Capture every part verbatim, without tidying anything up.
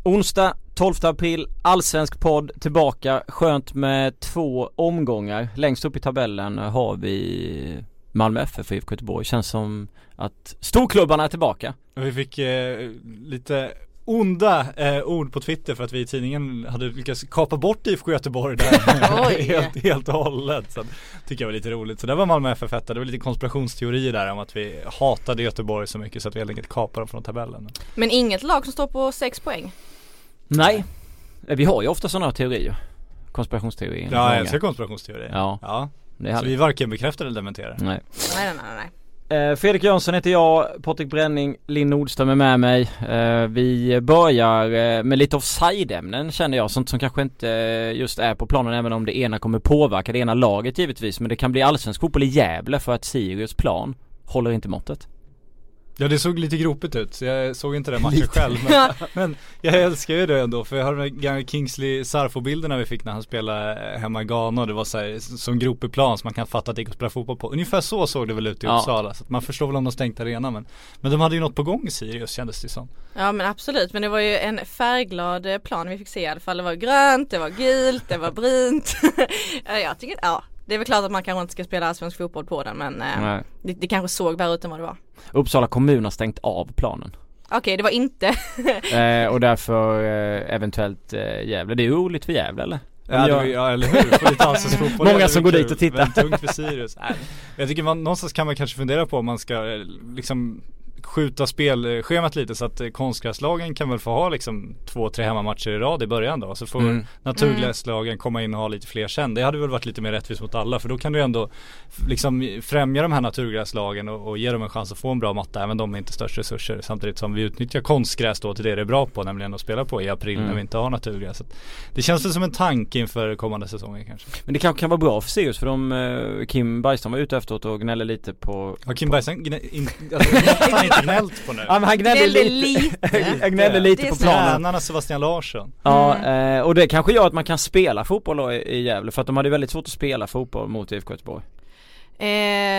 Onsdag tolfte april, allsvensk podd tillbaka. Skönt med två omgångar. Längst upp i tabellen har vi Malmö F F och I F K Göteborg. Känns som att storklubbarna är tillbaka. Vi fick eh, lite onda eh, ord på Twitter för att vi i tidningen hade lyckats kapa bort I F K Göteborg där helt, helt och hållet. Så tycker jag var lite roligt. Så där var Malmö F F ett. Det var lite konspirationsteorier där om att vi hatade Göteborg så mycket så att vi helt enkelt kapade dem från tabellen. Men inget lag som står på sex poäng? Nej, vi har ju ofta sådana teorier. Konspirationsteorier. Ja, jag älskar konspirationsteorier. Ja, ja. Det är så vi varken bekräftar eller dementerar. Nej. Nej, nej, nej, nej. Eh, Fredrik Jönsson heter jag, Patrik Bränning, Linn Nordström är med mig. Eh, vi börjar eh, med lite offside-ämnen känner jag, sånt som kanske inte eh, just är på planen, även om det ena kommer påverka det ena laget givetvis, men det kan bli allsvensk fotboll i Gävle för att Sirius plan håller inte måttet. Ja, det såg lite gropigt ut, så jag såg inte den matchen själv, men, men jag älskar ju det ändå, för jag har den gamla Kingsley Sarfo-bilderna vi fick när han spelade hemma i Ghana, och det var så här, som gropig plan som man kan fatta att det gick att spela fotboll på. Ungefär så såg det väl ut i ja. Uppsala, så att man förstår väl om de stängt arenan, men, men de hade ju något på gång i Sirius, kändes det som. Ja, men absolut, men det var ju en färgglad plan vi fick se i alla fall. Det var grönt, det var gult, det var brunt. Jag tycker, ja. Det är väl klart att man kanske inte ska spela allsvensk fotboll på den, men eh, det, det kanske såg värre ut än vad det var. Uppsala kommun har stängt av planen. Okej, okay, det var inte. eh, och därför eh, eventuellt eh, Gävle. Det är roligt för Gävle, eller? Ja, det, ja eller hur? Får lite allsvensk fotboll. Många som går dit och tittar. Men tungt för Sirius. Nej. Jag tycker man, någonstans kan man kanske fundera på om man ska liksom skjuta spelschemat lite så att konstgräslagen kan väl få ha liksom två, tre hemmamatcher i rad i början då. Så får mm. naturgräslagen komma in och ha lite fler sen. Det hade väl varit lite mer rättvist mot alla, för då kan du ändå liksom främja de här naturgräslagen och, och ge dem en chans att få en bra matta, även de är inte störst resurser, samtidigt som vi utnyttjar konstgräs då till det det är bra på, nämligen att spela på i april mm. när vi inte har naturgräs. Det känns väl som en tanke inför kommande säsonger kanske. Men det kanske kan vara bra för Sirius, för de, Kim Bergström var ute efteråt och gnällde lite på... Ja, Kim Bergström gnä, in, alltså, han inte gnällt på nu. Ja, men han gnällde lite, lite. Han gnällde lite det på planen. Tränarna Sebastian Larsson. Ja, mm. och det kanske gör att man kan spela fotboll då i, i Gävle, för att de hade väldigt svårt att spela fotboll mot I F K Göteborg. Eh,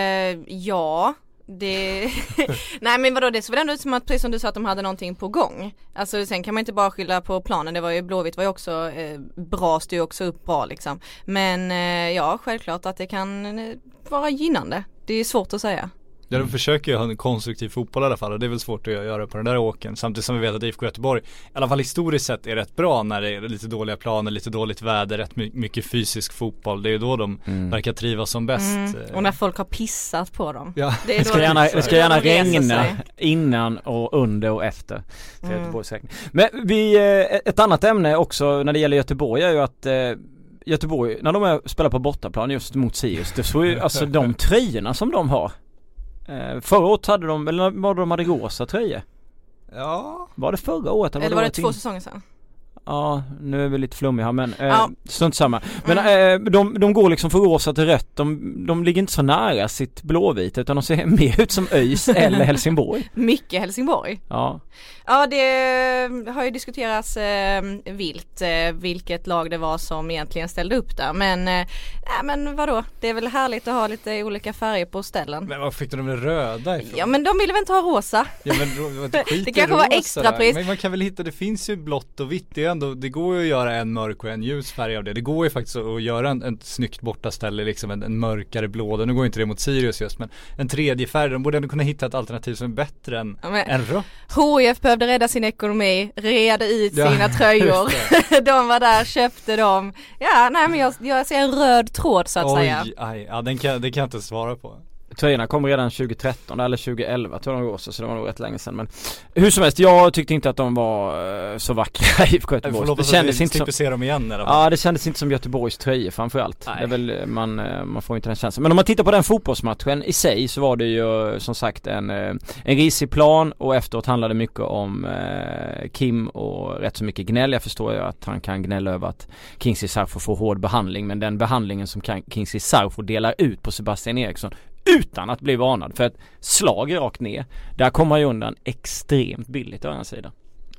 ja, det... Nej, men vadå, det såg väl ändå ut som att, precis som du sa, att de hade någonting på gång. Alltså sen kan man inte bara skylla på planen. Det var ju, Blåvitt var ju också eh, bra, styr också upp bra liksom. Men eh, ja, självklart att det kan eh, vara gynnande. Det är svårt att säga. Ja, de försöker ju ha en konstruktiv fotboll i alla fall, och det är väl svårt att göra på den där åken, samtidigt som vi vet att I F K Göteborg i alla fall historiskt sett är rätt bra när det är lite dåliga planer, lite dåligt väder, rätt my- mycket fysisk fotboll. Det är ju då de mm. verkar trivas som bäst. Mm. Och när folk har pissat på dem. Ja. Det, är det, ska då gärna, det, det ska gärna regna innan och under och efter för mm. Göteborgs räkning. Men vi, ett annat ämne också när det gäller Göteborg är ju att Göteborg, när de är, spelar på bortaplan just mot Sirius, det så ju, alltså de tröjorna som de har. Eh, förra året hade de, eller var de hade rosa tröjor? Ja. Var det förra året? Eller, eller var det två in... säsonger sedan? Ja, nu är vi lite flummiga här, men eh, ja. Strunt samma. Men mm. eh, de, de går liksom från rosa till rött. De, de ligger inte så nära sitt blåvita, utan de ser mer ut som ÖIS eller Helsingborg. Mycket Helsingborg. Ja. Ja, det har ju diskuterats eh, vilt eh, vilket lag det var som egentligen ställde upp där. Men, eh, äh, men vadå? Det är väl härligt att ha lite olika färger på ställen. Men vad fick de med röda ifrån? Ja, men de ville väl inte ha rosa. Ja, men det, det kanske var extra pris. Men man kan väl hitta, det finns ju blått och vitt. Det, är ändå, det går ju att göra en mörk och en ljus färg av det. Det går ju faktiskt att göra en, en snyggt bortaställe, liksom en, en mörkare blå. Nu går inte det mot Sirius just, men en tredje färg. De borde ändå kunna hitta ett alternativ som är bättre än, ja, än rött. H I F behövde rädda sin ekonomi, reda ut ja, sina tröjor. De var där, köpte dem. Ja, nej, men jag, jag ser en röd tråd så att Oj, säga. Aj, ja, den kan, det kan jag inte svara på. Tröjorna kom redan tjugo tretton eller tjugo elva tror jag de går, så det var nog rätt länge sedan. Men hur som helst, jag tyckte inte att de var uh, så vackra i I F K Göteborg. Det kändes inte som... se dem igen, eller? Ja, det kändes inte som Göteborgs tröjor framförallt. Det är väl, man, man får inte den känslan. Men om man tittar på den fotbollsmatchen i sig, så var det ju som sagt en, en risig plan, och efteråt handlade det mycket om uh, Kim och rätt så mycket gnäll. Jag förstår ju att han kan gnälla över att Kingsley Sarfo får hård behandling, men den behandlingen som Kingsley Sarfo delar ut på Sebastian Eriksson utan att bli varnad för ett slag rakt ner, där kommer han ju undan extremt billigt å andra sidan.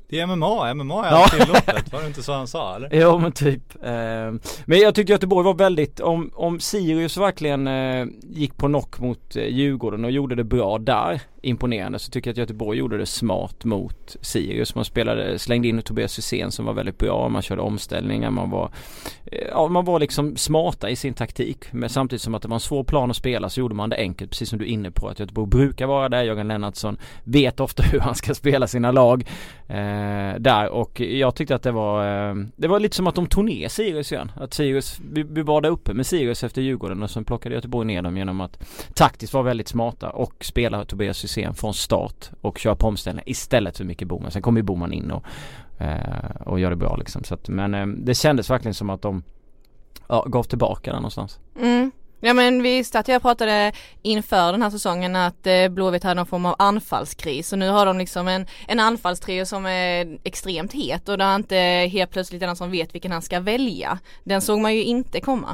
Det är M M A, M M A är ja. tillåtet, var det inte så han sa eller? Jo men typ eh, Men jag tyckte Göteborg var väldigt Om, om Sirius verkligen eh, gick på knock mot eh, Djurgården och gjorde det bra där, imponerande, så tycker jag att Göteborg gjorde det smart mot Sirius. Man spelade, slängde in Tobias Hysén som var väldigt bra, man körde omställningar, man var eh, ja, man var liksom smarta i sin taktik, men samtidigt som att det var en svår plan att spela så gjorde man det enkelt, precis som du är inne på, att Göteborg brukar vara där. Jörgen Lennartsson vet ofta hur han ska spela sina lag eh, där, och jag tyckte att det var eh, det var lite som att de tog ner Sirius igen, att Sirius, vi, vi var där uppe med Sirius efter Djurgården och sen plockade Göteborg ner dem genom att taktiskt vara väldigt smarta och spela Tobias Hysén från start och köra på omställning istället för Micke Boman. Sen kommer ju Boman in och, eh, och gör det bra liksom, så att, men eh, det kändes verkligen som att de ja, gav tillbaka där någonstans. Mm. Ja men visst att jag pratade inför den här säsongen att eh, Blåvitt hade någon form av anfallskris, och nu har de liksom en, en anfallstrio som är extremt het, och det är inte helt plötsligt den som vet vilken han ska välja. Den såg man ju inte komma.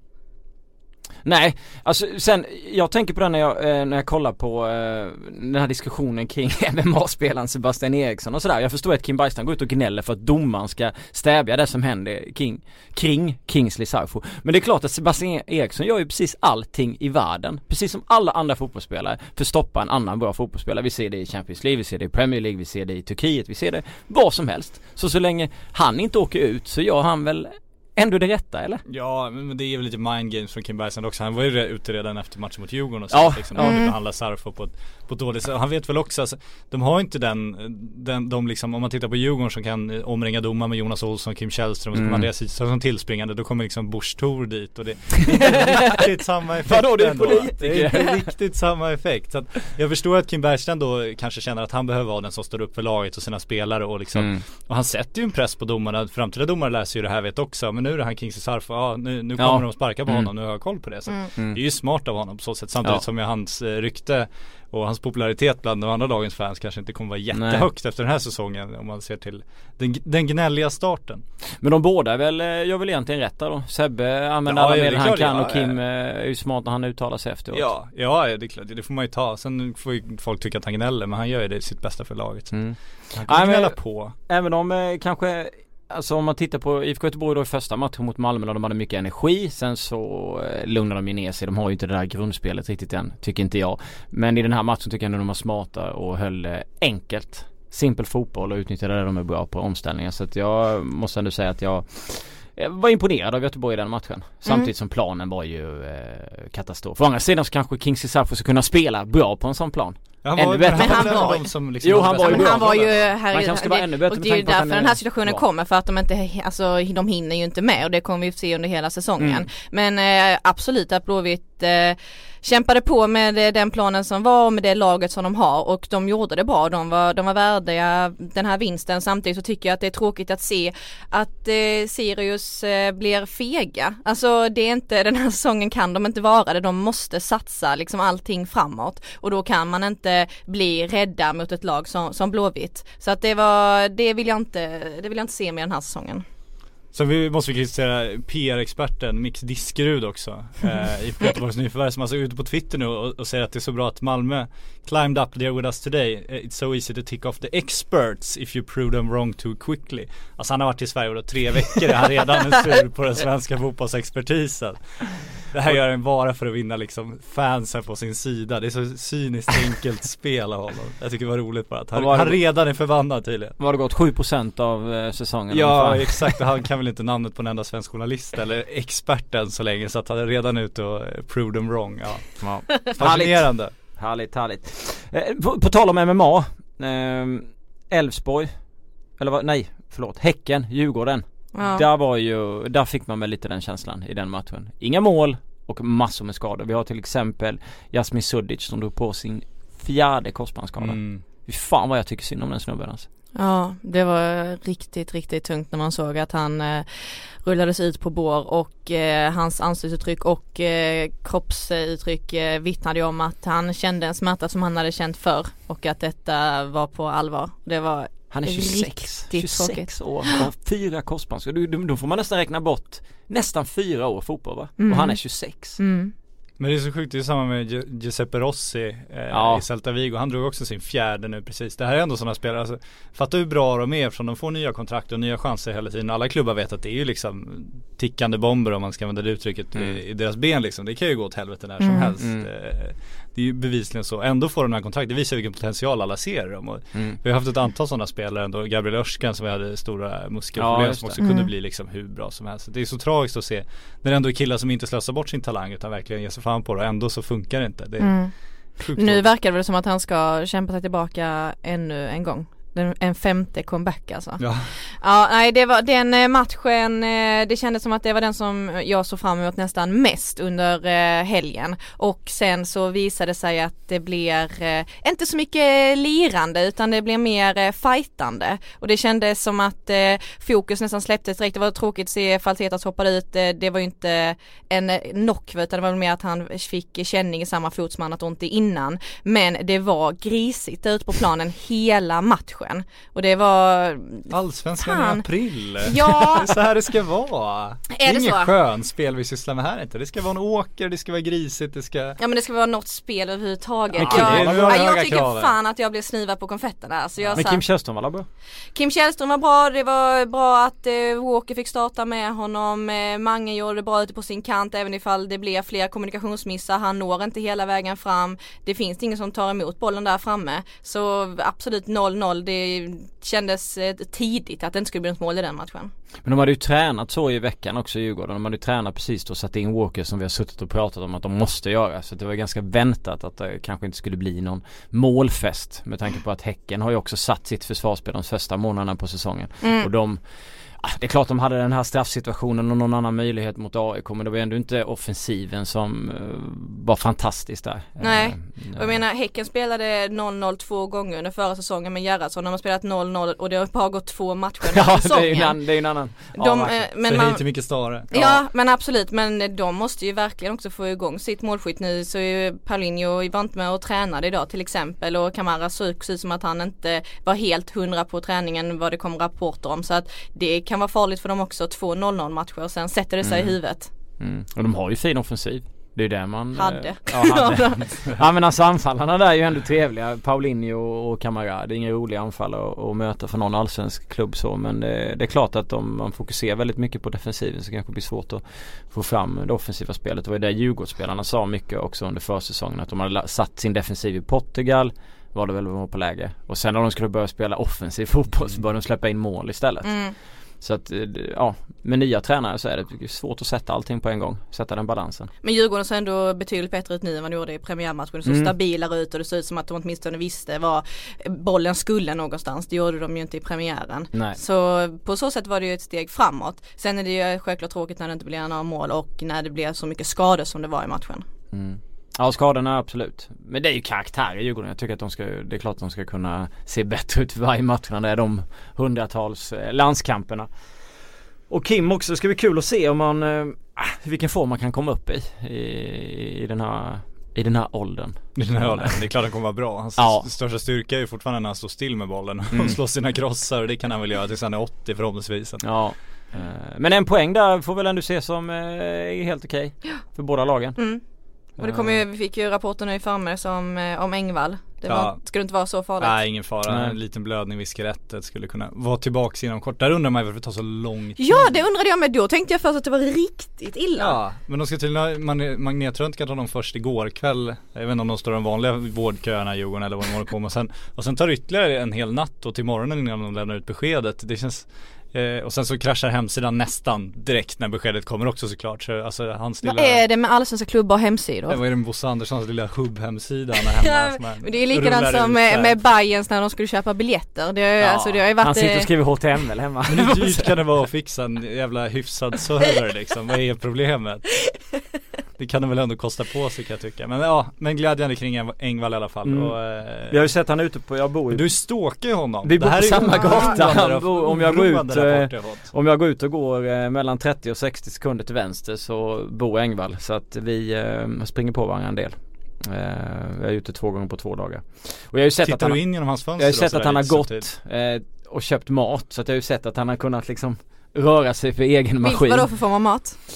Nej, alltså sen, jag tänker på det när jag, eh, när jag kollar på eh, den här diskussionen kring M M A-spelaren Sebastian Eriksson och sådär. Jag förstår att Kim Bergstrand går ut och gnäller för att domaren ska stävja det som händer kring, kring Kingsley Sarfo. Men det är klart att Sebastian Eriksson gör ju precis allting i världen, precis som alla andra fotbollsspelare, för att stoppa en annan bra fotbollsspelare. Vi ser det i Champions League, vi ser det i Premier League, vi ser det i Turkiet, vi ser det vad som helst. Så så länge han inte åker ut så gör han väl ändå det rätta, eller? Ja, men det är väl lite mind games från Kim Bergstrand också. Han var ju ute redan efter matchen mot Djurgården och så ja, liksom, mm. han behandlar Sarfo på ett, på ett dåligt sätt. Han vet väl också, alltså, de har inte den, den de liksom, om man tittar på Djurgården som kan omringa domar med Jonas Olsson, Kim Källström och så kommer mm. Andreas Isaksson som tillspringande, då kommer liksom Busch Thor dit och det, det är riktigt samma effekt. Vadå, det är ändå. Det är, det är riktigt samma effekt. Så att jag förstår att Kim Bergstrand då kanske känner att han behöver vara den som står upp för laget och sina spelare och liksom, mm. och han sätter ju en press på domarna. Framtida domare läser ju det här vet också, men nu är det han Kingsley Sarfo. Ja, nu, nu kommer ja. de sparka på honom, mm. nu har jag koll på det. Så mm. det är ju smart av honom på så sätt, samtidigt ja. som hans eh, rykte och hans popularitet bland de andra lagens fans kanske inte kommer vara jättehögt Nej. efter den här säsongen om man ser till den, den gnälliga starten. Men de båda är väl, jag vill egentligen rätta då. Sebbe använder ja, alla medel han kan ja, och Kim ja. är ju smart när han uttalar sig efteråt. Ja, ja det är klart, det får man ju ta. Sen får ju folk tycka att han gnäller, men han gör ju det sitt bästa för laget. Mm. Han kan Nej, gnälla på. Även om eh, kanske alltså om man tittar på I F K Göteborg då i första matchen mot Malmö, och de hade mycket energi, sen så eh, lugnar de ju ner sig. De har ju inte det där grundspelet riktigt än, tycker inte jag. Men i den här matchen tycker jag ändå de var smarta och höll eh, enkelt, simpel fotboll och utnyttjade det de är bra på omställningar. Så att jag måste ändå säga att jag Jag var imponerad av Göteborg i den matchen. Samtidigt mm. som planen var ju eh, katastrof. Å andra sidan så kanske Kingsley Sarfo ska kunna spela bra på en sån plan. Han var, ännu bättre. Men han var, de som liksom jo, han var ju men han var ju här, man kanske ska vara ännu bättre. Och det är ju därför den här situationen bra. kommer, för att de inte, alltså de hinner ju inte med, och det kommer vi se under hela säsongen. Mm. Men eh, absolut att Blåvitt eh, kämpade på med den planen som var och med det laget som de har, och de gjorde det bra. De var, de var värdiga den här vinsten. Samtidigt så tycker jag att det är tråkigt att se att eh, Sirius eh, blir fega. Alltså det är inte, den här säsongen kan de inte vara det. De måste satsa liksom allting framåt, och då kan man inte bli rädda mot ett lag som, som Blåvitt. Så att det var, det vill jag inte, det vill jag inte se med den här säsongen. Så vi måste vi kritisera P R-experten Mix Diskerud också eh, i Göteborgs Nyförvärv, som alltså är ute på Twitter nu och, och säger att det är så bra att Malmö climbed up there with us today. It's so easy to tick off the experts if you prove them wrong too quickly. Alltså han har varit i Sverige då tre veckor, han redan är sur på den svenska fotbollsexpertisen. Det här gör en bara för att vinna liksom fansen på sin sida. Det är så cyniskt enkelt spel av honom. Jag tycker det var roligt bara att han, han redan är förbannad tydligen. Var det gått sju procent av eh, säsongen? Ja, exakt. Han kan väl inte namnet på en enda svensk journalist eller experten så länge, så att han är redan ute och uh, prove them wrong. Ja. Ja. Fascinerande. Härligt, härligt. Eh, på, på tal om M M A, Elfsborg eh, eller vad, nej, förlåt, Häcken, Djurgården. Ja. Där var ju, där fick man väl lite den känslan i den matchen. Inga mål och massor med skador. Vi har till exempel Jasmin Sudic som drog på sin fjärde korsbandsskada. Mm. Fy fan vad jag tycker synd om den snubben alltså. Ja, det var riktigt, riktigt tungt när man såg att han eh, rullades ut på bår, och eh, hans ansiktsuttryck och eh, kroppsuttryck eh, vittnade om att han kände en smärta som han hade känt förr, och att detta var på allvar. Det var Han är tjugosex, tjugosex år och fyra korsbandsskador. Då får man nästan räkna bort nästan fyra år fotboll, va? Mm. Och han är tjugosex. Mm. Men det är så sjukt, det är samma med Giuseppe Rossi eh, ja. i Celta Vigo. Han drog också sin fjärde nu precis. Det här är ändå sådana spelare, alltså, fattar hur bra de är eftersom de får nya kontrakt och nya chanser hela tiden. Alla klubbar vet att det är ju liksom tickande bomber, om man ska använda det uttrycket, mm. i, i deras ben liksom. Det kan ju gå åt helvete när mm. som helst. Mm. Det, det är ju bevisligen så. Ändå får de den här kontrakt. Det visar vilken potential alla ser dem. Och mm. vi har haft ett antal sådana spelare ändå. Gabriel Örskan som vi hade stora muskelproblem ja, som också mm. kunde bli liksom hur bra som helst. Det är så tragiskt att se när det ändå är killar som inte slösar bort sin talang utan verkligen ger sig fan på det. Och ändå så funkar det inte. Det är mm. Nu verkar det som att han ska kämpa sig tillbaka ännu en gång. En femte comeback alltså. Ja. Ja, nej, det var den matchen, det kändes som att det var den som jag såg fram emot nästan mest under helgen. Och sen så visade det sig att det blir inte så mycket lirande utan det blir mer fightande. Och det kändes som att fokus nästan släpptes direkt. Det var tråkigt att se Faltetas hoppade ut. Det var ju inte en knock, utan det var mer att han fick känning i samma fot som han hade ont i innan. Men det var grisigt ut på planen hela matchen. Och det var Allsvenskan i april. Ja. Så här det ska vara. Är det är det inget så? skön spel vi sysslar med här inte. Det ska vara en åker, det ska vara grisigt, det ska... Ja, men det ska vara något spel överhuvudtaget. Ja, jag, ja, jag tycker kraven. fan att jag blev snivad på konfetterna. Alltså jag men satt... Kim Källström var bra? Kim Källström var bra. Det var bra att eh, Walker fick starta med honom. Eh, Mange gjorde det bra ute på sin kant. Även ifall det blir fler kommunikationsmissar. Han når inte hela vägen fram. Det finns ingen som tar emot bollen där framme. Så absolut noll noll. Det kändes tidigt att det inte skulle bli något mål i den matchen. Men de hade ju tränat så i veckan också i Djurgården. De hade ju tränat precis då, satt in Walker som vi har suttit och pratat om att de måste göra. Så det var ganska väntat att det kanske inte skulle bli någon målfest med tanke på att Häcken har ju också satt sitt försvarsspel de första månaderna på säsongen. Mm. Och de... Det är klart de hade den här straffsituationen och någon annan möjlighet mot A I K, men det var ändå inte offensiven som uh, var fantastisk där. Nej, uh, och jag menar Häcken spelade noll noll två gånger under förra säsongen med Gerhardsson. De har spelat noll noll och det har bara gått två matcher under ja, säsongen. det är ju en, det är en annan. De, ja, men så man, inte mycket större. Ja. ja, men absolut. Men de måste ju verkligen också få igång sitt målskytt nu. Så är ju Paulinho vant med att träna idag till exempel. Och Kamara såg ut som att han inte var helt hundra på träningen vad det kom rapporter om. Så att det kan vara farligt för dem också. Två noll noll matcher och sen sätter det sig mm. i huvudet. Mm. Och de har ju fin offensiv. Det är det man... Hade. Eh, ja, hade. Ja, men alltså anfallarna där är ju ändå trevliga. Paulinho och Kamara. Det är inga roliga anfall att, att möta för någon allsvensk klubb så. Men det, det är klart att om man fokuserar väldigt mycket på defensiven så kanske det blir svårt att få fram det offensiva spelet. Det var det Djurgårdsspelarna sa mycket också under försäsongen. Att de hade satt sin defensiv i Portugal. Var det väl var på läge. Och sen när de skulle börja spela offensiv fotboll så började de släppa in mål istället. Mm. Så att, ja, med nya tränare så är det svårt att sätta allting på en gång. Sätta den balansen. Men Djurgården ser ändå betydligt bättre ut nu än vad de gjorde i premiärmatchen. Så mm. stabilare ut och det ser ut som att de åtminstone visste var bollen skulle någonstans. Det gjorde de ju inte i premiären. Nej. Så på så sätt var det ju ett steg framåt. Sen är det ju självklart tråkigt när det inte blir några mål och när det blir så mycket skador som det var i matchen. Mm. Ja, skadorna absolut. Men det är ju karaktär i Djurgården. Jag tycker att de ska, det är klart att de ska kunna se bättre ut för varje match när det är de hundratals landskamperna. Och Kim också, det ska bli kul att se om man, äh, vilken form man kan komma upp i i, i den här i den här åldern. I den här åldern. Det är klart att han kommer vara bra. Hans ja. största styrka är ju fortfarande när han står still med bollen och mm. slår sina krossar. Och det kan han väl göra tills han är åttio förhoppningsvis. Ja. Men en poäng där får väl ändå se som är helt okej okay för båda lagen. Mm. Och det kom ju, vi fick ju rapporten i förmiddags om, om Engvall. Det var, ja. skulle inte vara så farligt. Nej, ingen fara. Nej. En liten blödning vid skelettet skulle kunna vara tillbaka inom kort. Där undrar man varför det tar så lång tid. Ja, det undrade jag med. Då tänkte jag först att det var riktigt illa. Ja, men de ska till magnetröntgen dem först igår kväll. Jag vet inte om de står de vanliga vårdköerna i Djurgården eller vad de håller på med. Och sen, och sen tar det ytterligare en hel natt och till morgonen innan de lämnar ut beskedet. Det känns... Eh, och sen så kraschar hemsidan nästan direkt när beskedet kommer också såklart. Så, alltså, hans lilla... Vad är det med allsvenska klubbar och hemsidor? Det var ju den Bosse Anderssons lilla hubb-hemsida hemma, ja, men det är likadant som med, med Bayerns när de skulle köpa biljetter. Det, ja. alltså, det har ju varit... Han sitter och skriver H T M L hemma. Men hur dyrt kan det vara att fixa en jävla hyfsad server liksom? Vad är problemet? Det kan det väl ändå kosta på sig kan jag tycka. Men ja, men glädjande kring Engvall i alla fall. Mm. Och, eh, vi har ju sett han ute på, jag bor ju... Du stalkar ju honom. Vi bor på samma ju... gata. Bor, om, jag går ut, eh, om jag går ut och går eh, mellan trettio och sextio sekunder till vänster så bor Engvall. Så att vi eh, springer på varandra en del. Eh, jag är ute två gånger på två dagar. Och jag har ju sett Tittar att han, du in genom hans fönster? Jag har ju sett att han har gått eh, och köpt mat. Så att jag har ju sett att han har kunnat liksom röra sig för egen maskin. Vad då för form av mat?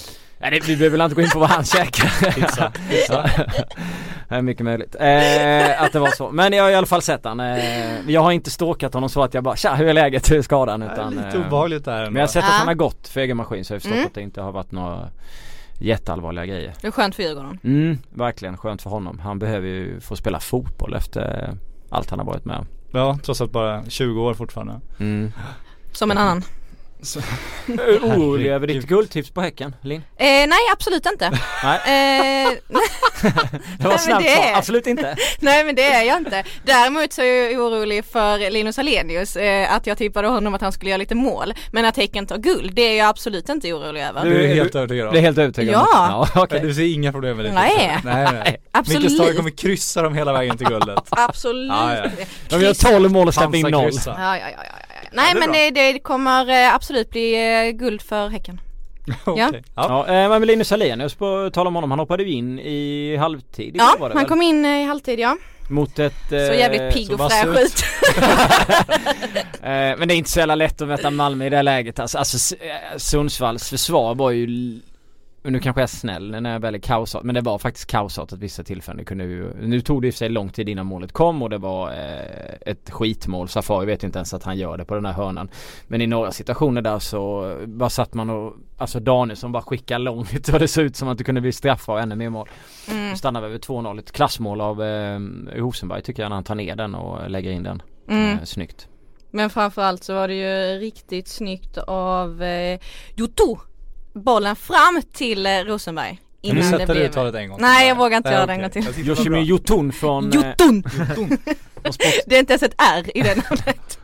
Nej, det, vi behöver väl inte gå in på vad han käkar. Pizza, pizza. Det är mycket möjligt eh, att det var så. Men jag har i alla fall sett han. Eh, jag har inte stalkat honom så att jag bara, tja, hur är läget, hur är skadan? Utan, lite obehagligt där. Men jag har sett ja. att han har gått för egen maskin, så jag har förstått mm. att det inte har varit några jätteallvarliga grejer. Det är skönt för Djurgården. Mm, verkligen skönt för honom. Han behöver ju få spela fotboll efter allt han har varit med. Ja, trots att bara tjugo år fortfarande. Mm. Som en annan. Orolig över ditt guldtips på Häcken, Linn? Eh, nej, absolut inte. Nej. Eh, Det var snabbt det... svar, absolut inte. Nej, men det är jag inte. Däremot så är jag orolig för Linus Alenius, eh, att jag tippade honom att han skulle göra lite mål. Men att Häcken tar guld, det är jag absolut inte orolig över. Du är helt övertygad om. Du är helt övertygad om. Ja. Ja, okay. Du ser inga problem med det. Nej. nej, nej. Absolut. Vilket stad kommer kryssa dem hela vägen till guldet. Absolut. Ja, ja. De gör tolv mål och släpper in noll. Kryssa. Ja, ja, ja, ja, ja. Nej, Ja, det är men bra. det, det kommer eh, absolut bli eh, guld för Häcken. Okej. Ja. Ja. Ja, eh, men Linus Alenius, på tal om honom, han hoppade ju in i halvtid. Ja, var det han väl? kom in eh, i halvtid, ja. Mot ett... Så eh, jävligt pigg så och vass fräsch ut. ut. eh, Men det är inte så jävla lätt att möta Malmö i det här läget. Alltså, alltså S- eh, Sundsvalls försvar var ju... l- Nu kanske jag är snäll när jag väl är kaosat, men det var faktiskt kaosat att vissa tillfällen. Det kunde ju, nu tog det i sig lång tid innan målet kom och det var eh, ett skitmål. Safari vet inte ens att han gör det på den här hörnan. Men i några situationer där så bara satt man och, alltså Danielsson bara skickar långt och det såg ut som att det kunde bli straffar och ännu mer mål. Mm. Stannar vi över två noll, ett klassmål av eh, Rosenberg tycker jag, när han tar ner den och lägger in den. Mm. Eh, snyggt. Men framförallt så var det ju riktigt snyggt av eh, Jotto. Bollen fram till eh, Rosenberg. Kan du Innan det sätta det blev... uttalet en gång? Nej, jag vågar inte Nej, göra det okej. en gång till. Jag tyckte det var Yoshimi bra. Jotun från... eh, Jotun! Jotun. från sport, Det är inte ens ett R i det namnet.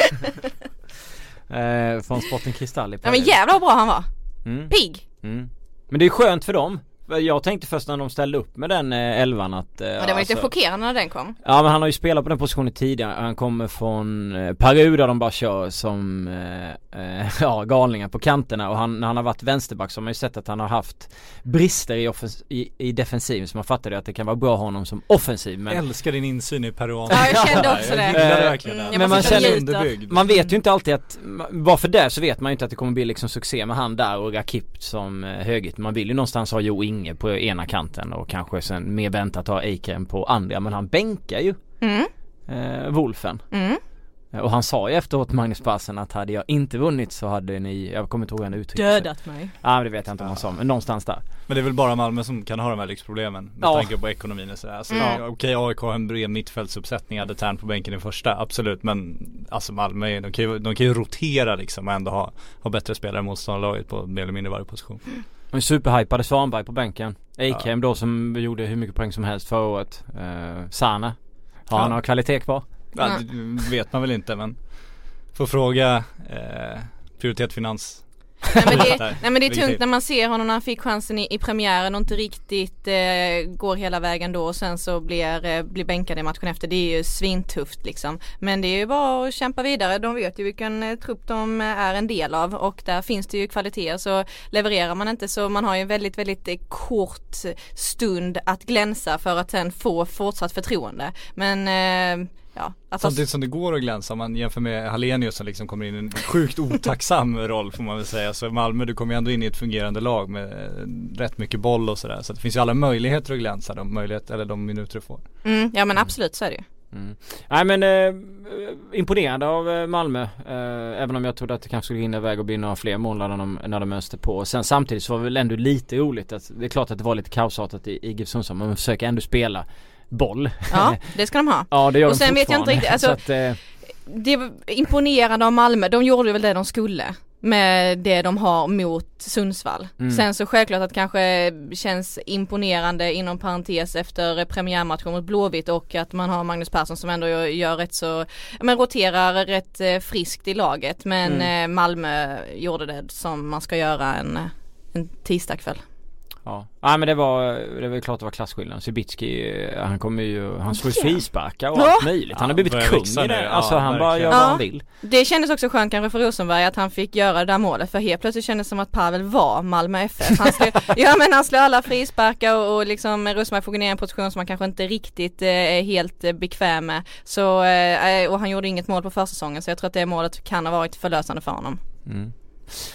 eh, från Sporten Kristall i Ja, men jävlar vad bra han var. mm. Pigg. Mm. Men det är skönt för dem. Jag tänkte först när de ställde upp med den eh, elvan att... Eh, Ja, det var lite chockerande när den kom. Ja, men han har ju spelat på den positionen tidigare. Han kommer från eh, Peru där de bara kör som eh, eh, ja, galningar på kanterna. Och han, när han har varit vänsterback så har man ju sett att han har haft brister i, offens- i, i defensiv. Så man fattar ju att det kan vara bra honom som offensiv. Men Jag älskar din insyn i peruan. Ja, jag kände också det. Jag gillade Eh, verkligen mm, det. jag Men man måste känner njuta. underbyggd. man vet ju inte alltid att, bara för det så vet man ju inte att det kommer bli liksom succé med han där och Rakip som eh, högit. Man vill ju någonstans ha Jo Inge på ena kanten och kanske sen mer väntat ha Eikrem på andra. Men han bänkar ju Mm. eh, Wolfen. Mm. Och han sa ju efteråt, Magnus Persson, att hade jag inte vunnit så hade ni, jag kommer inte ihåg en uttryck. Dödat mig. Ja, det vet jag inte om han sa, men någonstans där. Men det är väl bara Malmö som kan ha de här lyxproblemen med Ja. tanke på ekonomin och sådär. Alltså, Mm. okej, A I K har en bred mittfältsuppsättning, hade Tern på bänken i första, absolut. Men alltså Malmö, de kan ju, de kan ju rotera liksom och ändå ha, ha bättre spelare än motståndarlaget på mer eller mindre varje position. Och superhypade Svanberg på bänken. Eikrem då som gjorde hur mycket poäng som helst förra året. Eh, Sana. Har han Ja. några kvalitet kvar? Ja, det vet man väl inte, men får fråga eh, prioritet finans. Nej men, det, Där. nej men det är Vilket- tungt när man ser honom när han fick chansen i, i premiären och inte riktigt eh, går hela vägen då och sen så blir, eh, blir bänkad i matchen efter. Det är ju svintufft liksom. Men det är ju bara att kämpa vidare. De vet ju vilken eh, trupp de eh, är en del av och där finns det ju kvaliteter, så levererar man inte så man har ju en väldigt väldigt eh, kort stund att glänsa för att sen få fortsatt förtroende. Men eh, ja, att Samtidigt som det går att glänsa, om man jämför med Hallenius som liksom kommer in i en sjukt otacksam roll får man väl säga. Så Malmö, du kommer ju ändå in i ett fungerande lag med eh, rätt mycket boll och sådär. Så det finns ju alla möjligheter att glänsa, de möjlighet, eller de minuter du får. mm, ja men absolut så är det ju. Mm. Nej men eh, imponerande av eh, Malmö, eh, även om jag trodde att det kanske skulle hinna iväg och bli några fler mål när de, när de öste på. Och sen samtidigt så var det väl ändå lite roligt att, det är klart att det var lite kaosartat i, i GIF Sundsvall, men man försöker ändå spela boll. Ja, det ska de ha. Ja, det gör Och de sen vet jag inte fortfarande. riktigt, alltså- Så att, eh, Det var imponerande av Malmö. De gjorde väl det de skulle med det de har mot Sundsvall. Mm. Sen så självklart att kanske känns imponerande inom parentes efter premiärmatchen mot Blåvitt och att man har Magnus Persson som ändå gör, gör rätt så, men roterar rätt eh, friskt i laget. Men Mm. eh, Malmö gjorde det som man ska göra en, en tisdagkväll. ja. Nej men det var, det var klart det var klasskillnad. Sibicki, han kommer ju, han slår ju Ja. frisparkar och Ja. allt möjligt. Han har Ja, blivit börjar kung växa i det. nu. Alltså Ja, han bara verkligen. gör vad Ja. han vill. Det kändes också skönt kanske för Rosenberg att han fick göra det där målet, för helt plötsligt kändes det som att Pavel var Malmö F F. Han slår, ja men han slår alla frisparkar och, och liksom Rosenberg får gå ner i en position som man kanske inte riktigt eh, är helt eh, bekväm med. Så, eh, och han gjorde inget mål på försäsongen, så jag tror att det målet kan ha varit förlösande för honom. Mm.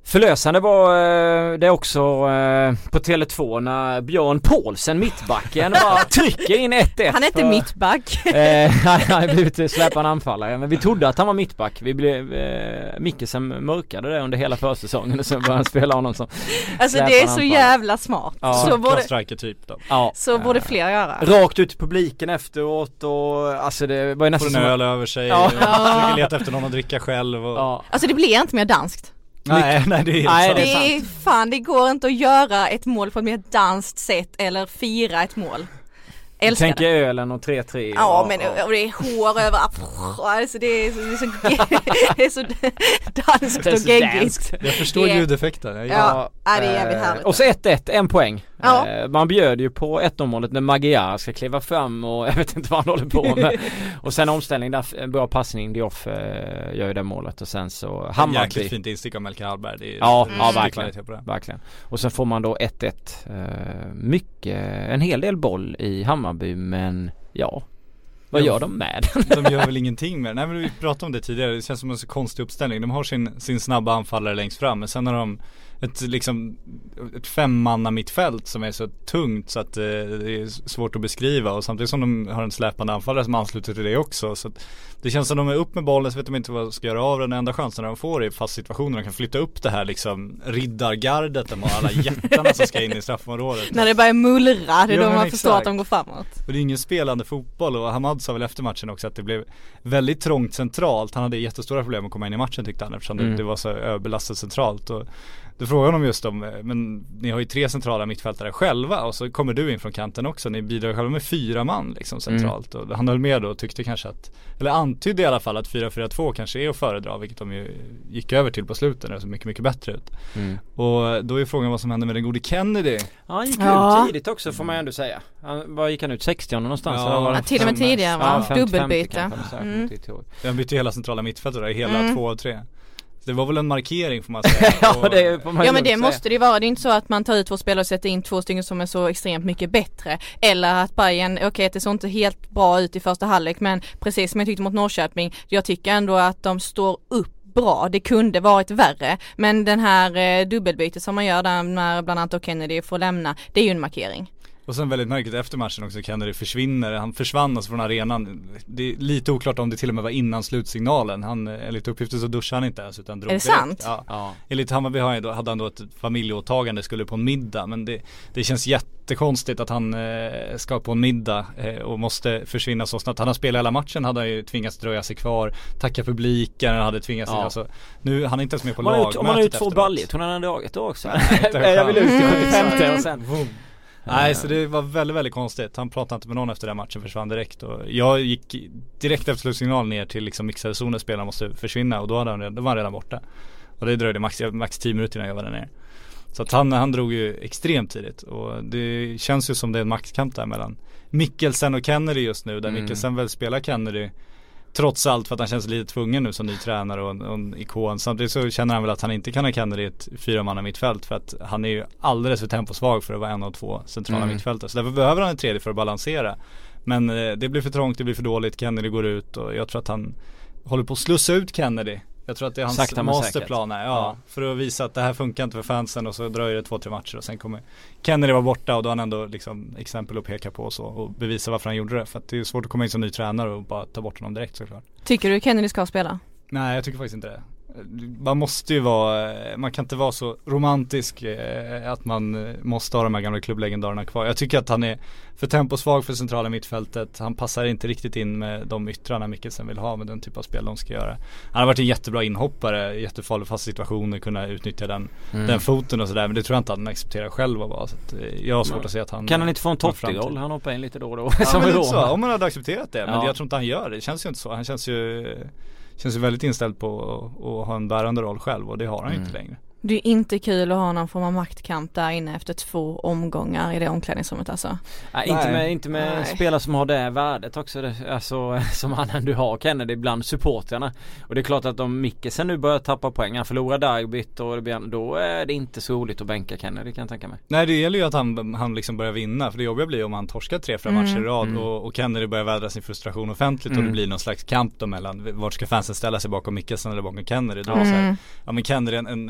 Förlösande var eh, det också eh, på Tele två när Björn Paulsen, mittbacken, bara trycker in ett ett. Han är inte för, mittback. Eh, han har blivit släpande anfallare, men vi trodde att han var mittback. Vi blev, eh, Mikkelsen mörkade det under hela försäsongen och så började han spela honom som Alltså det är så anfallare. Jävla smart. Ja. Så borde, striker typ då. Ja. Så borde fler göra. Rakt ut i publiken efteråt och alltså det var ju nästan som en öl över sig. Ja. Och leta efter någon att dricka själv. Och... Ja. Alltså det blir inte mer danskt. Nej, nej det är nej, sant. Det är fan, det går inte att göra ett mål på ett mer danskt sätt eller fira ett mål. Älskar tänker det. Ölen och tre tre. Ja, och, men och. och det är hår över. Alltså det är så det är så, det är så danskt och geggigt. Jag förstår det, ljudeffekten. Jag, ja, ja, det är jävligt härligt. Och så ett ett, en poäng. Ja. Eh, man bjöd ju på ett målet när Magyar ska kliva fram och jag vet inte vad han håller på med. Och sen omställning där, en bra passning, Dioff eh, gör ju det målet och sen så Hammarby. Jäkligt fint instick av Melker Hallberg. Det är ja, mm. ja verkligen, verkligen. Och sen får man då ett ett. Eh, mycket, en hel del boll i Hammarby, men ja. Vad gör de med? De gör väl ingenting med. Nej, men vi pratade om det tidigare. Det känns som en så konstig uppställning. De har sin, sin snabba anfallare längst fram, men sen har de ett, liksom, ett femmanna mittfält som är så tungt så att eh, det är svårt att beskriva, och samtidigt som de har en släpande anfallare som ansluter till det också, så att det känns som de är upp med bollen så vet de inte vad de ska göra av den. Den enda chansen de får i fast situationer de kan flytta upp det här liksom riddargardet de har, alla jättarna som ska in i straffområdet. När det börjar mullra, det är ja, då man exakt. förstår att de går framåt. Och det är ingen spelande fotboll, och Hamad sa väl efter matchen också att det blev väldigt trångt centralt. Han hade jättestora problem att komma in i matchen tyckte han, eftersom mm. det, det var så överbelastat centralt. Och då frågar de just om, men ni har ju tre centrala mittfältare själva och så kommer du in från kanten också. Ni bidrar själva med fyra man liksom centralt. Mm. Och han höll med då och tyckte kanske att, eller antydde i alla fall att fyra fyra två kanske är att föredra, vilket de ju gick över till på slutet. Det såg mycket, mycket bättre ut. Mm. Och då är frågan vad som hände med den gode Kennedy. Ja, han gick ja. ut tidigt också får man ändå säga. Han, var gick han ut sextio någonstans? Ja, var ja till och med tidigare va? Ja, dubbelbyte. Mm. Han bytte hela centrala mittfältet i hela mm. två av tre. Det var väl en markering får man säga. ja, det får man ja men det säga. måste det vara. Det är inte så att man tar ut två spelare och sätter in två stycken som är så extremt mycket bättre. Eller att Bayern, okej okay, det såg inte helt bra ut i första halvlek, men precis som jag tyckte mot Norrköping, jag tycker ändå att de står upp bra. Det kunde varit värre. Men den här eh, dubbelbytet som man gör där när bland annat Kennedy får lämna, det är ju en markering. Och sen väldigt märkligt efter matchen också, Kennedy försvinner, han försvann alltså från arenan. Det är lite oklart om det till och med var innan slutsignalen. Han, enligt uppgifter så duschade han inte ens utan drog direkt. Är det sant? Ja. Ja. Enligt Hammarby hade han då ett familjeåtagande, skulle på en middag, men det, det känns jättekonstigt att han eh, ska på en middag eh, och måste försvinna så snabbt. Han har spelat hela matchen, hade han ju tvingats dröja sig kvar, tacka publiken, hade tvingats ja. alltså, nu han är inte ens med på lag. Om man har ut två baljer, hon hade dragit då också. Jag vill ut till sjuttiofemte och sen boom. Nej, så det var väldigt, väldigt konstigt. Han pratade inte med någon efter den matchen, försvann direkt. Och jag gick direkt efter slutsignal ner till liksom mixade zonen, spelarna måste försvinna. Och då, hade han, då var han redan borta. Och det dröjde max, max tio minuter innan jag var där nere. Så att han, han drog ju extremt tidigt. Och det känns ju som det är en maxkamp där mellan Mikkelsen och Kennedy just nu. Där mm. Mikkelsen väl spelar Kennedy trots allt för att han känns lite tvungen nu som ny tränare och en, och en ikon. Samtidigt så känner han väl att han inte kan ha Kennedy i ett fyra manna mittfält, för att han är ju alldeles för temposvag för att vara en av två centrala mm. mittfältare. Så därför behöver han en tredje för att balansera. Men eh, det blir för trångt, det blir för dåligt. Kennedy går ut och jag tror att han håller på att slussa ut Kennedy. Jag tror att det är hans Sakta masterplan här, ja, ja. För att visa att det här funkar inte för fansen, och så dröjer det två, tre matcher och sen kommer Kennedy vara borta, och då har han ändå liksom exempel att peka på och så, och bevisa varför han gjorde det. För att det är svårt att komma in som ny tränare och bara ta bort honom direkt såklart. Tycker du Kennedy ska spela? Nej, jag tycker faktiskt inte det. Man måste ju vara, man kan inte vara så romantisk eh, att man måste ha de här gamla klubblegendarerna kvar. Jag tycker att han är för temposvag för centrala mittfältet. Han passar inte riktigt in med de yttrarna Mikkelsen vill ha, med den typ av spel de ska göra. Han har varit en jättebra inhoppare, jättefarlig fast situationer, kunna utnyttja den, mm. den foten och sådär, men det tror jag inte han accepterar själv att vara. Så att, eh, jag har svårt men, att se att han... Kan han inte få en topproll? Han hoppar in lite då och då. Ja, men lite så, om man hade accepterat det, men ja. jag tror inte han gör det. Det känns ju inte så. Han känns ju... Känns ju väldigt inställd på att, att ha en bärande roll själv, och det har han mm. inte längre. Det är inte kul att ha någon form av maktkamp där inne efter två omgångar i det omklädningsrummet alltså. Nej, inte med, inte med spelare som har det värdet också, det, alltså, som han ändå har, Kennedy, bland supporterna. Och det är klart att om Mikkelsen nu börjar tappa poäng, han förlorar derbyt, och det blir, då är det inte så roligt att bänka Kennedy, kan jag tänka mig. Nej, det gäller ju att han, han liksom börjar vinna, för det jobbiga blir om han torskar tre, fyra matcher mm. i rad mm. och, och Kennedy börjar vädra sin frustration offentligt mm. och det blir någon slags kamp då mellan vart ska fansen ställa sig bakom Mikkelsen eller bakom Kennedy. Då mm. så här, ja men Kennedy, en, en, en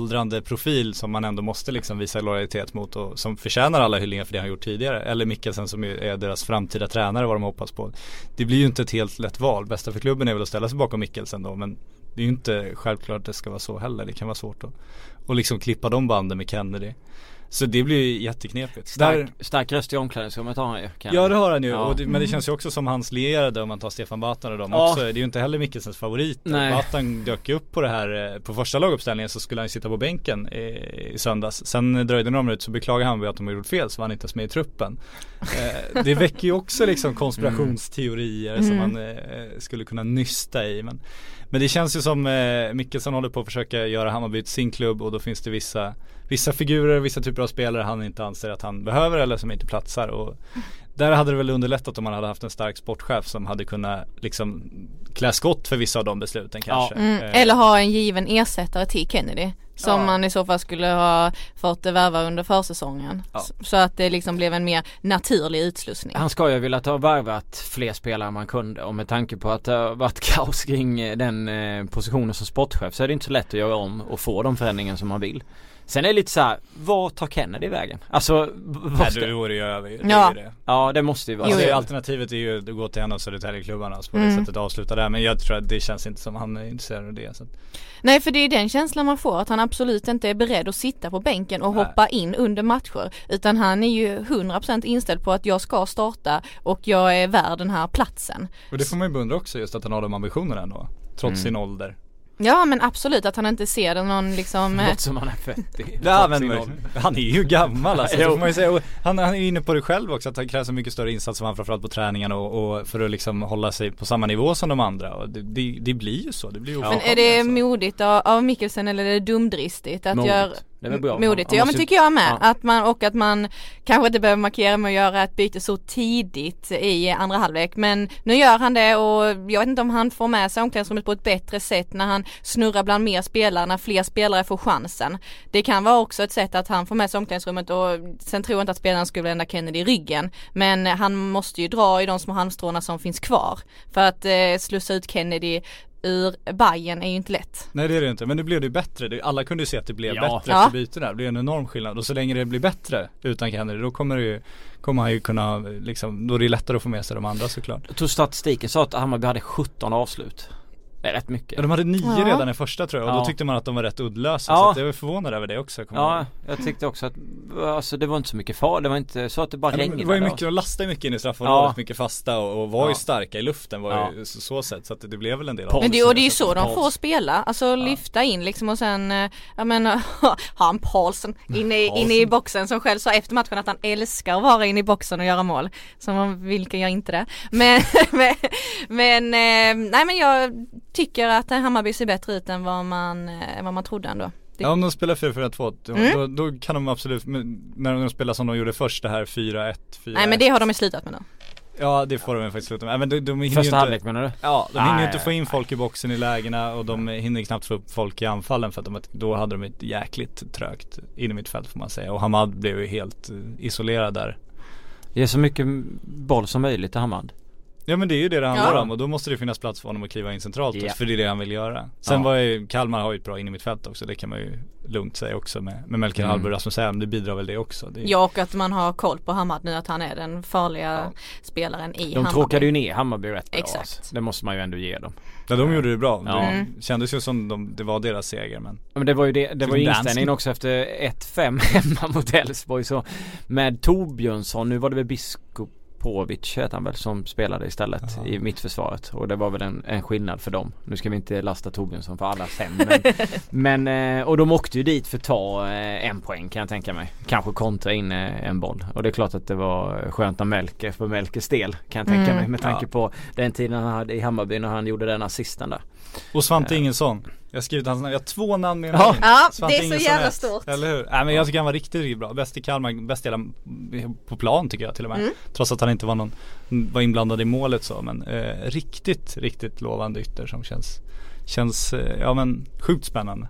åldrande profil som man ändå måste liksom visa lojalitet mot och som förtjänar alla hyllningar för det han gjort tidigare. Eller Mikkelsen som är deras framtida tränare, vad de hoppas på. Det blir ju inte ett helt lätt val. Bästa för klubben är väl att ställa sig bakom Mikkelsen då, men det är ju inte självklart att det ska vara så heller. Det kan vara svårt att och liksom klippa de banden med Kennedy. Så det blir ju jätteknepigt. Stark, Där, stark röst i omklädningsrummet har han ju. Ja, det har han ju. Ja. Och det, men det känns ju också som hans lierade om man tar Stefan Batan och dem ja. också. Det är ju inte heller Mikkelsens favorit. Nej. Batan dök upp på det här på första laguppställningen, så skulle han sitta på bänken i, i söndags. Sen dröjde några minuter så beklagade han att de har gjort fel, så var han inte ens med i truppen. eh, det väcker ju också liksom konspirationsteorier mm. som man eh, skulle kunna nysta i. Men, men det känns ju som eh, Mikkelsen håller på att försöka göra Hammarby till sin klubb, och då finns det vissa Vissa figurer, vissa typer av spelare han inte anser att han behöver eller som inte platsar, och där hade det väl underlättat om man hade haft en stark sportchef som hade kunnat liksom klä skott för vissa av de besluten kanske. Ja. Mm. Eller ha en given ersättare till Kennedy som ja. man i så fall skulle ha fått värva under försäsongen. Ja. Så att det liksom blev en mer naturlig utslussning. Han ska ju vilja ha värvat fler spelare man kunde, och med tanke på att det har varit kaos kring den eh, positionen som sportchef så är det inte så lätt att göra om och få de förändringar som man vill. Sen är det lite så här, vad tar Kennedy vägen? Alltså, vad ska... Nej, då är det ju över. Det ja. är det. Ja, det måste ju vara. Alltså, alternativet är ju att gå till en av Södertäljeklubbarna på det mm. sättet att avsluta där. Men jag tror att det känns inte som han är intresserad av det. Så. Nej, för det är den känslan man får, att han absolut inte är beredd att sitta på bänken och Nej. hoppa in under matcher. Utan han är ju hundra procent inställd på att jag ska starta och jag är värd den här platsen. Och det får man ju beundra också, just att han har de ambitionerna ändå, trots mm. sin ålder. Ja, men absolut, att han inte ser någon liksom... Något som han är fett i. Ja, men han är ju gammal alltså, så får man ju säga. Han, han är inne på det själv också, att han krävs en mycket större insats som han framförallt på träningen och, och för att liksom hålla sig på samma nivå som de andra, och det, det, det blir ju så, det blir ju. Men är det alltså. modigt av, av Mikkelsen eller är det dumdristigt att göra det är väl bra. modigt? Ja, men tycker jag med. Ja. Att man, och att man kanske inte behöver markera med att göra ett byte så tidigt i andra halvlek. Men nu gör han det, och jag vet inte om han får med sig omklädningsrummet på ett bättre sätt när han snurrar bland mer spelare, när fler spelare får chansen. Det kan vara också ett sätt att han får med sig omklädningsrummet, och sen tror jag inte att spelarna skulle vända Kennedy i ryggen. Men han måste ju dra i de små halmstråna som finns kvar. För att eh, slussa ut Kennedy ur Bayern är ju inte lätt. Nej, det är det inte, men nu blev det ju bättre. Alla kunde ju se att det blev ja. bättre ja. efter bytena. Det blir en enorm skillnad, och så länge det blir bättre utan Kennedy, då kommer det ju kommer han ju kunna liksom, då är det lättare att få med sig de andra såklart. Jag tror statistiken sa att Hammarby hade sjutton avslut. Det är rätt mycket. Ja, de hade nio ja. redan i första tror jag, och ja. då tyckte man att de var rätt uddlösa, ja. så att jag var förvånad över det också. Ja, ihåg. jag tyckte också att alltså, det var inte så mycket far, det var inte så att det bara ja, regnade. Det var ju mycket, de lastade mycket in i straffområdet, ja. mycket fasta och, och var ja. ju starka i luften var ja. ju så, så sätt, så att det blev väl en del av. Men det, och det är ju så de får spela, alltså ja. lyfta in liksom, och sen jag menar, han Paulsen inne, inne i boxen, som själv sa efter matchen att han älskar att vara inne i boxen och göra mål, som vilka gör inte det. Men, men, men nej men jag tycker att Hammarby ser bättre ut än vad man, vad man trodde ändå. Det... Ja, om de spelar fyra fyra två mm. då, då kan de absolut, när de spelar som de gjorde först, det här fyra ett fyra ett. Nej, men det har de ju slutat med nu. Ja, det får de faktiskt sluta med. Men de, de Första inte, halvlek menar du? Ja, de nej, hinner ju inte få in nej. folk i boxen i lägena, och de hinner knappt få upp folk i anfallen, för att de, då hade de ett jäkligt trögt in i mitt fält får man säga. Och Hamad blev ju helt isolerad där. Ge så mycket boll som möjligt till Hamad. Ja, men det är ju det det handlar ja. om, och då måste det finnas plats för honom att kliva in centralt, yeah. för det är det han vill göra. Sen ja. var ju, Kalmar har ju ett bra in i mitt fält också, det kan man ju lugnt säga också med, med Melker mm. Hallberg och Rasmus Elm, det bidrar väl det också. Det är... Ja, och att man har koll på Hamad nu, att han är den farliga ja. spelaren i de Hammarby. De tråkade ju ner Hammarby rätt bra. Exakt. Alltså. Det måste man ju ändå ge dem. Ja, de gjorde det bra. Ja. Det kändes ju som de, det var deras seger. Men, ja, men det var ju, det, det var ju inställningen också efter ett fem hemma mot Elfsborg. Så med Torbjörnsson, nu var det väl Biskop Povic heter han väl, som spelade istället Aha. i mittförsvaret, och det var väl en, en skillnad för dem. Nu ska vi inte lasta Torbjörnsson för alla fem, men, men och de åkte ju dit för att ta eh, en poäng kan jag tänka mig, kanske kontra in eh, en boll, och det är klart att det var skönt av Melker för Melkers del kan jag tänka mm. mig, med tanke ja. på den tiden han hade i Hammarby när han gjorde den assisten där. Och Svante uh. Ingelsson, jag har skrivit hans namn, jag har två namn med ja. ja, Svante det är så Ingelsson jävla ett, stort. eller hur? Nej, men jag tycker han var riktigt, riktigt bra, bäst i Kalmar, bäst hela på plan tycker jag till och med, mm. trots att han inte var någon var inblandad i målet så, men eh, riktigt, riktigt lovande ytter som känns känns, eh, ja men sjukt spännande.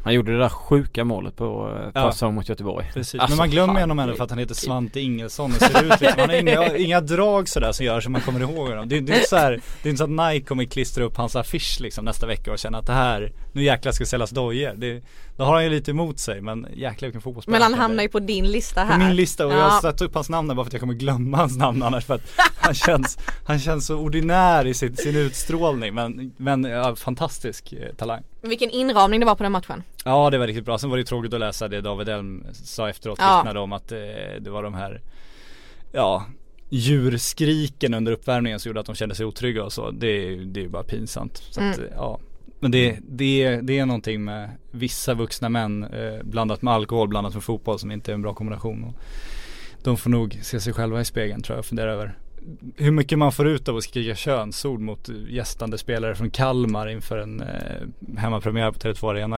Han gjorde det där sjuka målet på ja. säsong mot Göteborg. Precis, alltså, men man glömmer honom ändå för att han heter Svante Ingelsson och ser ut liksom. Han har inga, inga drag sådär som gör så man kommer ihåg honom. Det, det, är inte så här, det är inte så att Nike kommer klistra upp hans affisch liksom nästa vecka och känna att det här, nu jäklar ska säljas dojor. Det, då har han ju lite emot sig, men jäklar vilken fotbollsspelare. Men han hamnar ju på din lista här. På min lista, och ja. jag har satt upp hans namn bara för att jag kommer glömma hans namn annars, för att han känns, han känns så ordinär i sin, sin utstrålning, men, men ja, fantastisk eh, talang. Vilken inramning det var på den matchen. Ja, det var riktigt bra. Sen var det tråkigt att läsa det David Elm sa efteråt, ja. om att eh, det var de här ja, djurskriken under uppvärmningen som gjorde att de kände sig otrygga och så. Det, det är ju bara pinsamt. Så att, mm. ja. Men det, det, det är någonting med vissa vuxna män eh, blandat med alkohol, blandat med fotboll, som inte är en bra kombination. Och de får nog se sig själva i spegeln, tror jag, och fundera över hur mycket man får ut av att skrika könsord mot gästande spelare från Kalmar inför en eh, hemmapremiär på Tele två Arena.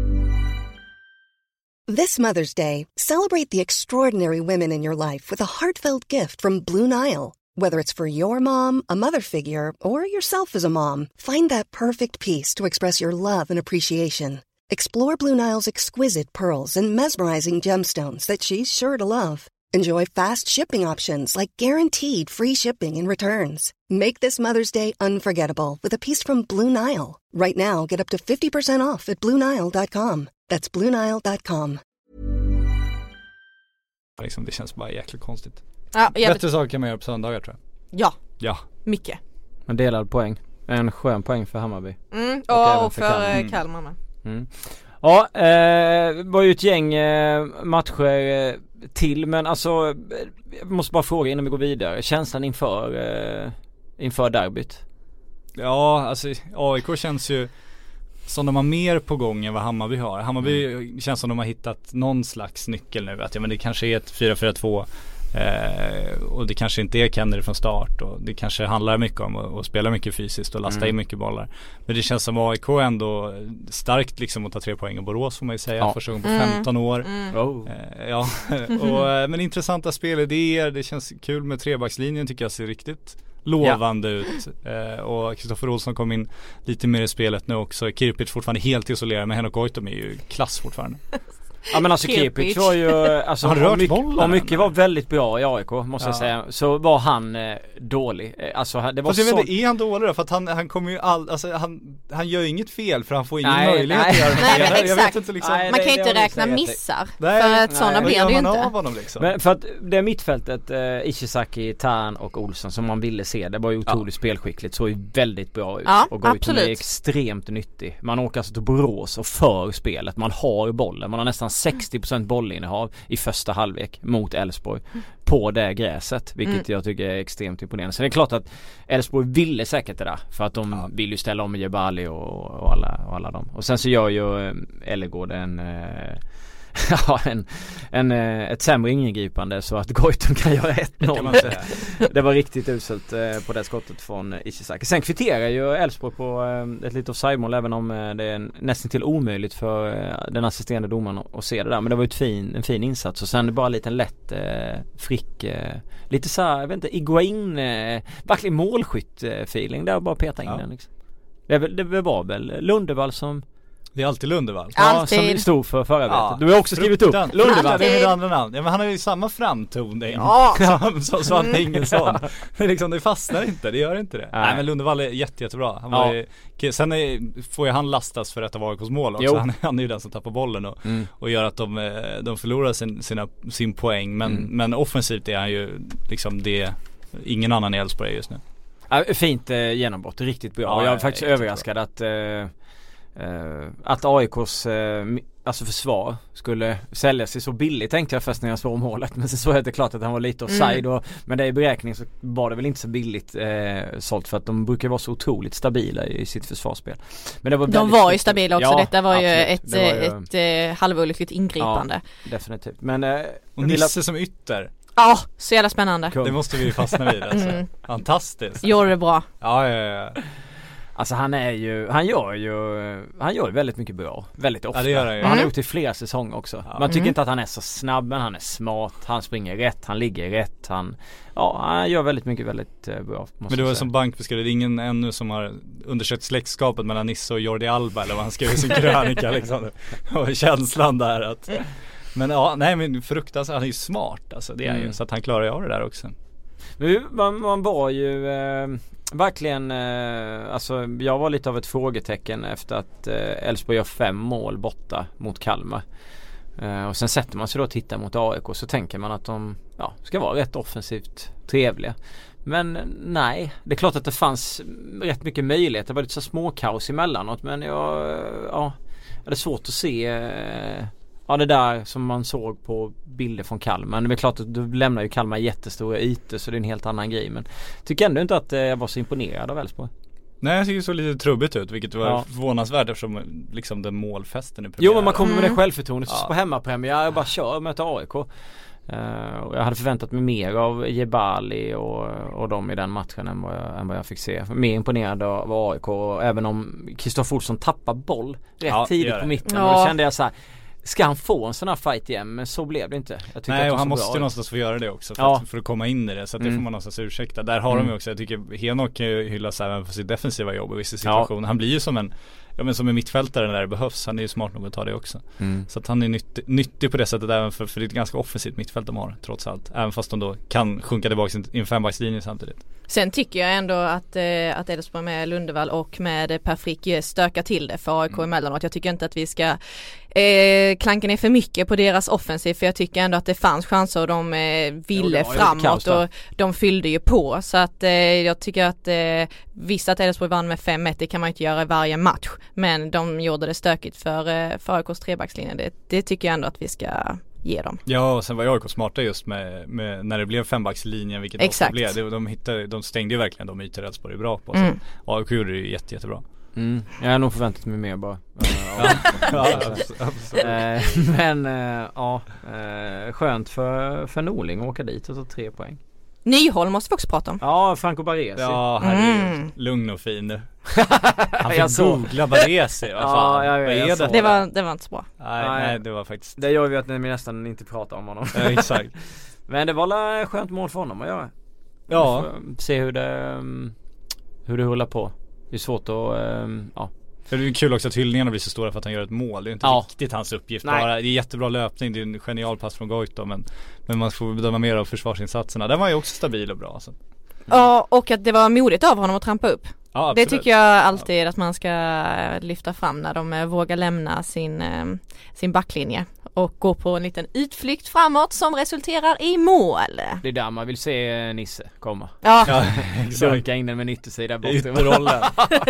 This Mother's Day, celebrate the extraordinary women in your life with a heartfelt gift from Blue Nile. Whether it's for your mom, a mother figure, or yourself as a mom, find that perfect piece to express your love and appreciation. Explore Blue Nile's exquisite pearls and mesmerizing gemstones that she's sure to love. Enjoy fast shipping options like guaranteed free shipping and returns. Make this Mother's Day unforgettable with a piece from Blue Nile. Right now, get up to fifty percent off at blue nile dot com. That's blue nile dot com. Liksom, det känns bara jäkligt konstigt. Ja, jag Bättre vet... saker kan man göra på söndagar, tror jag. Ja, ja. mycket. En delad poäng. En skön poäng för Hammarby. Mm, och, och, och för, för Kalmar, Kalmar med. Mm. Ja, eh, det var ju ett gäng eh, matcher eh, till, men alltså jag måste bara fråga innan vi går vidare. Känslan inför eh, inför derbyt? Ja, alltså A I K känns ju som de har mer på gång än vad Hammarby har. Hammarby mm. känns som de har hittat någon slags nyckel nu, att ja, men det kanske är ett fyra fyra två eh, och det kanske inte är Kennedy från start, och det kanske handlar mycket om att, att spela mycket fysiskt och lasta mm. in mycket bollar. Men det känns som A I K ändå starkt liksom att ta tre poäng i Borås, får man ju säga, ja. första gången på mm. femton år. Mm. Oh. Eh, ja, och, men intressanta spelidéer, det känns kul med trebackslinjen, tycker jag ser riktigt lovande ja. ut, eh, och Kristoffer Olsson kom in lite mer i spelet nu också. Kirpic fortfarande helt isolerad, men Henok Goitom är ju klass fortfarande. Ja, men alltså Kirpic var ju alltså, han rört mycket, bollen, och mycket var väldigt bra i A I K, måste ja. jag säga. Så var han eh, dålig. Alltså det var Fast jag så... vet inte, är han dålig då? För att han, han kommer ju all, alltså han, han gör ju inget fel, för han får ingen nej, möjlighet nej. att göra nej, fel. jag vet inte liksom. nej, man kan ju inte räkna missar. Nej, för att sådana blir det ju inte. Av honom, liksom? Men för att det mittfältet eh, Ishizaki, Tan och Olsson som man ville se, det var ju otroligt ja. spelskickligt, så ju väldigt bra ut. Ja, och Goitom är extremt nyttig. Man åker alltså till Borås och för spelet. Man har bollen. Man har nästan sextio procent bollinnehav i första halvlek mot Elfsborg på det gräset, vilket mm. jag tycker är extremt imponerande. Så det är klart att Elfsborg ville säkert det där, för att de ja. vill ju ställa om med Jebali och, och, alla, och alla dem. Och sen så gör ju Ellegård en eh, ja, en, en, ett sämre ingripande så att Goitom kan göra ett noll. Det var riktigt uselt eh, på det skottet från Ishizaki. Sen kvitterar ju Elfsborg på eh, ett litet offside-mål, även om eh, det är nästan till omöjligt för eh, den assisterande domaren att, att se det där. Men det var ju ett fin, en fin insats, och sen bara lite en lätt eh, frick, eh, lite så här, jag vet inte, Iguain eh, verkligen målskytt-feeling där, och bara peta in ja. den liksom. Det, det, det var väl Lundevall som det är alltid Lundevall. Ja, som stod för förarbetet. Ja, du har också skrivit upp Lundevall. Det är mitt andra namn. Ja, men han har ju samma framtoning ja. som Svante Ingelsson. Det, liksom, det fastnar inte, det gör inte det. Nej, Nej men Lundevall är jätte, jättebra. Han var ja. ju, sen är, får ju han lastas för att det var A I K:s mål också. Han, han är ju den som tappar bollen och, mm. och gör att de, de förlorar sin, sina, sin poäng. Men, mm. men offensivt är han ju liksom det ingen annan i Elfsborg just nu. Ja, fint eh, genombrott, riktigt bra. Ja, och jag är faktiskt överraskad bra. att eh, Uh, att A I K:s uh, alltså försvar skulle sälja sig så billigt, tänkte jag först när jag såg målet, men så såg jag det klart att han var lite offside mm. och, men det i beräkning så var det väl inte så billigt uh, sålt, för att de brukar vara så otroligt stabila i, i sitt försvarsspel. Men det var de var ju stabila också, ja, detta var absolut. ju ett, var ju, ett, ett halvolyckligt ingripande. Ja, definitivt. Men, uh, och Nisse som ytter. Ja, oh, så jävla spännande. Det måste vi ju fastna vid alltså. mm. Fantastiskt. Gjorde det bra. Ja, ja, ja. Alltså han är ju, han gör ju, han gör väldigt mycket bra, väldigt ofta. Ja, det gör han ju. Han har Mm. gjort det i flera säsonger också. Ja. Man tycker Mm. inte att han är så snabb, men han är smart, han springer rätt, han ligger rätt, han, ja, han gör väldigt mycket väldigt eh, bra. Men det var som Bank beskrev, det är ingen ännu som har undersökt släktskapet mellan Nisse och Jordi Alba eller vad han skrev i sin krönika liksom. Och känslan där att, men ja, nej men fruktansvärt, han är ju smart alltså, det är mm. ju, så att han klarar ju av det där också. Men man, man var ju eh, verkligen, eh, alltså jag var lite av ett frågetecken efter att Elfsborg eh, gör fem mål borta mot Kalmar. Eh, och sen sätter man sig då och tittar mot A I K, så tänker man att de ja, ska vara rätt offensivt trevliga. Men nej, det är klart att det fanns rätt mycket möjligheter. Det var lite så små kaos emellanåt, men jag, ja, det är svårt att se eh, ja, det där som man såg på bilder från Kalmar. Det är klart att du lämnar ju Kalmar jättestora ytor, så det är en helt annan grej. Men tycker ändå inte att jag var så imponerad av Elfsborg. Nej, jag tycker det såg lite trubbigt ut, vilket var ja. förvånansvärt eftersom liksom den målfesten i premiär. Jo, men man kommer med mm. det självförtroendet ja. på hemmapremiär. Jag bara kör och möter A I K. Uh, och jag hade förväntat mig mer av Jebali och, och dem i den matchen än vad, jag, än vad jag fick se. Mer imponerad av A I K, även om Kristoffer Olsson tappar boll rätt ja, tidigt på mitten. Ja. Och då kände jag så här, ska han få en sån här fight igen? Men så blev det inte. Jag Nej, att och han bra. måste ju någonstans få göra det också för, ja. att, för att komma in i det. Så att det mm. får man någonstans ursäkta. Där har mm. de ju också, jag tycker Henok hyllas även för sitt defensiva jobb i vissa situationer. Ja. Han blir ju som en, ja, men som en mittfältare när det behövs. Han är ju smart nog att ta det också. Mm. Så att han är nyttig, nyttig på det sättet även för, för det är ett ganska offensivt mittfält de har trots allt. Även fast de då kan sjunka tillbaka i en fembackslinje samtidigt. Sen tycker jag ändå att, eh, att Elfsborg med Lundevall och med Per Frick stökar till det för A I K mm. emellanåt. Jag tycker inte att vi ska eh, klanka ner för mycket på deras offensiv, för jag tycker ändå att det fanns chanser och de eh, ville jo, framåt och de fyllde ju på. Så att eh, jag tycker att eh, visst att Elfsborg vann med fem ett, det kan man inte göra i varje match. Men de gjorde det stökigt för, eh, för A I K:s trebackslinje. Det, det tycker jag ändå att vi ska ge dem. Ja, och sen var A I K smarta just med, med när det blev fembackslinjen, vilket Exakt. Blev. De, de, hittade, de stängde ju verkligen de ytor Elfsborg är bra på. Så mm. A I K gjorde det ju jätte, jättebra. Mm. Jag har nog förväntat mig mer bara. ja, ja, äh, men äh, ja, äh, skönt för, för Norling att åka dit och ta tre poäng. Nyholm måste vi också prata om. Ja, Franco Baresi. Ja, herregud. Mm. Lugn och fin nu. Han fick googla Baresi. Vad fan? Ja, vad är det? Det var, det var inte så bra. Nej, nej, nej, det var faktiskt. Det gör vi att ni nästan inte pratar om honom. Ja, exakt. Men det var skönt mål för honom att göra. Ja. Se hur det, hur det håller på. Det är svårt att, ja. Det är kul också att hyllningarna blir så stora för att han gör ett mål. Det är inte ja. riktigt hans uppgift. Bara, det är jättebra löpning, det är en genial pass från Goito, men, men man får bedöma mer av försvarsinsatserna. Den var ju också stabil och bra. Alltså. Ja, och att det var modigt av honom att trampa upp. Ja, det tycker jag alltid att man ska lyfta fram när de vågar lämna sin, sin backlinje och gå på en liten utflykt framåt som resulterar i mål. Det är där man vill se Nisse komma. Ja, ja Dunka in den med yttersida bort. Ytterrollen.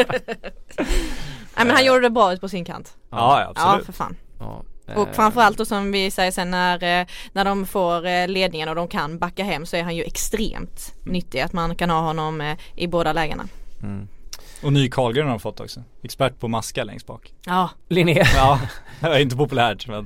Nej, men han gjorde det bra ut på sin kant. Ja, ja absolut. Ja, för fan. Ja. Och framförallt då, som vi säger sen när, när de får ledningen och de kan backa hem, så är han ju extremt mm. nyttig att man kan ha honom i båda lägena. Mm. Och ny Karlgren har de fått också. Expert på maska längst bak. Ja. Linné. Ja, det är inte populärt, men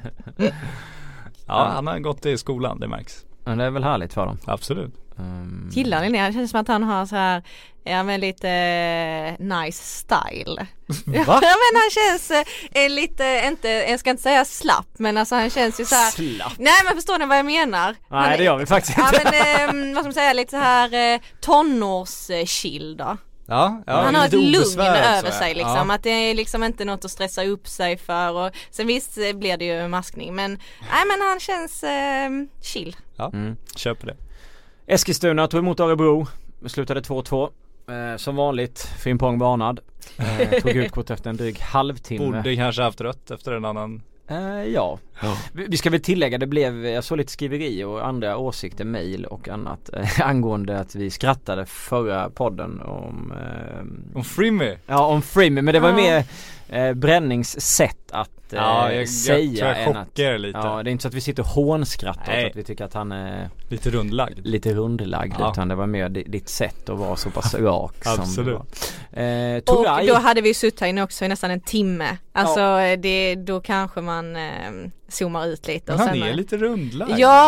ja, han har gått i skolan, det märks. Men det är väl härligt för dem. Absolut. Um... Gillar Linné, det känns som att han har så här, ja men lite eh, nice style. Va? Ja, men han känns eh, lite, inte, jag ska inte säga slapp, men alltså han känns ju så här. Slapp? Nej, men förstår ni vad jag menar? Nej, han, det gör vi faktiskt inte. Ja, men eh, vad ska man säga, lite så här eh, tonårschill då. Ja, ja, han har ett lugn över så, sig liksom, ja. att det är liksom inte något att stressa upp sig för, och sen visst blir det ju maskning, men nej, men han känns eh, chill. Ja, mm. Köper det. Eskilstuna tog emot Örebro, slutade två två. Eh, som vanligt, Frimpong varnad. Eh, tog ut kort efter en dryg halvtimme. Borde kanske haft rött efter en annan. Eh, ja. ja. Vi, vi ska väl tillägga, det blev, jag såg lite skriveri och andra åsikter, mejl och annat eh, angående att vi skrattade förra podden om eh, om Frimmy. Ja, om Frimmy, men det var ja. mer eh, Brännings sätt att eh, ja, jag, säga jag tror jag än att, lite. ja, det är inte så att vi sitter och hånskrattar åt att vi tycker att han är lite rundlagd. Lite rundlagd, ja. Utan det var mer ditt sätt att vara så pass rak som absolut. Eh, och då hade vi suttit här inne också i nästan en timme. Alltså ja. det, då kanske man eh, zoomar ut lite. Men och han sen, är lite rundlagd. Ja,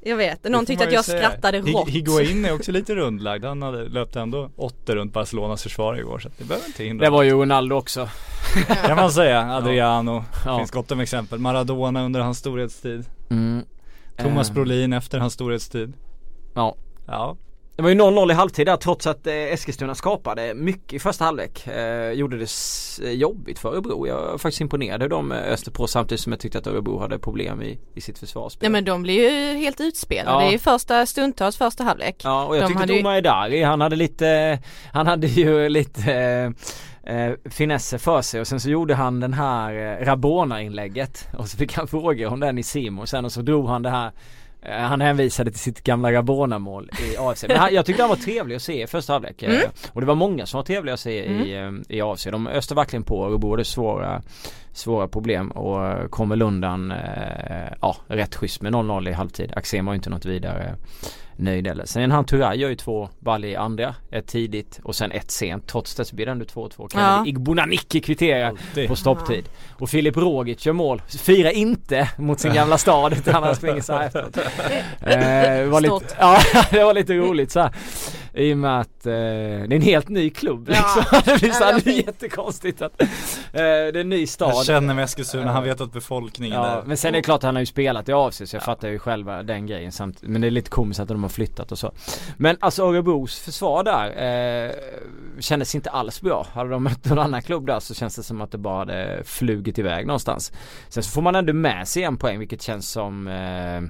jag vet. Någon tyckte att jag säga. skrattade rått. Higuain är också lite rundlagd. Han hade löpt ändå åtta runt Barcelonas försvar igår, så det behöver inte hindra. Det var ju Ronaldo också. Kan man säga. Adriano. Ja. Finns gott om exempel. Maradona under hans storhetstid. Mm. Thomas um. Brolin efter hans storhetstid. Ja. Ja. Det var ju noll noll i halvtid där, trots att eh, Eskilstuna skapade mycket i första halvlek. Eh, gjorde det s- jobbigt för Örebro. Jag var faktiskt imponerad hur de öste på, samtidigt som jag tyckte att Örebro hade problem i, i sitt försvarsspel. Nej, men de blir ju helt utspelade. Ja. Det är ju första stundtals första halvlek. Ja, och jag de tyckte hade att ju... Omar Edari, han hade lite, han hade ju lite eh, eh, finesser för sig, och sen så gjorde han den här eh, Rabona-inlägget och så fick han frågor om den i Simon sen, och så drog han det här. Han hänvisade till sitt gamla Rabona-mål i A F C. Men han, jag tyckte han var trevlig att se i första halvlek. Mm. Och det var många som var trevliga att se mm. i, i A F C. De öste verkligen på och borde svåra, svåra problem. Och kommer Lundan eh, ja, rätt schysst med noll noll i halvtid. Axén var ju inte något vidare nöjd eller. Sen han Turay gör ju två ball i andra. Ett tidigt och sen ett sent. Trots det så blir det ändå två två. Ja. Igbonanicki kvitterar på stopptid. Ja. Och Filip Rogic gör mål. Fira inte mot sin gamla stad utan han springer så här efteråt. eh, var lite, ja, det var lite roligt så här. I och med att eh, det är en helt ny klubb liksom. Ja. Det blir så här, det är jättekonstigt att eh, det är en ny stad. Jag känner med Eskilstuna, han vet att befolkningen ja, där. Men sen är det klart att han har ju spelat i A F C, så jag ja. fattar ju själva den grejen samt, men det är lite komiskt att de har flyttat och så. Men alltså Örebros försvar där eh, kändes inte alls bra. Hade de mött någon annan klubb där så känns det som att det bara hade flugit iväg någonstans. Sen så får man ändå med sig en poäng, vilket känns som eh,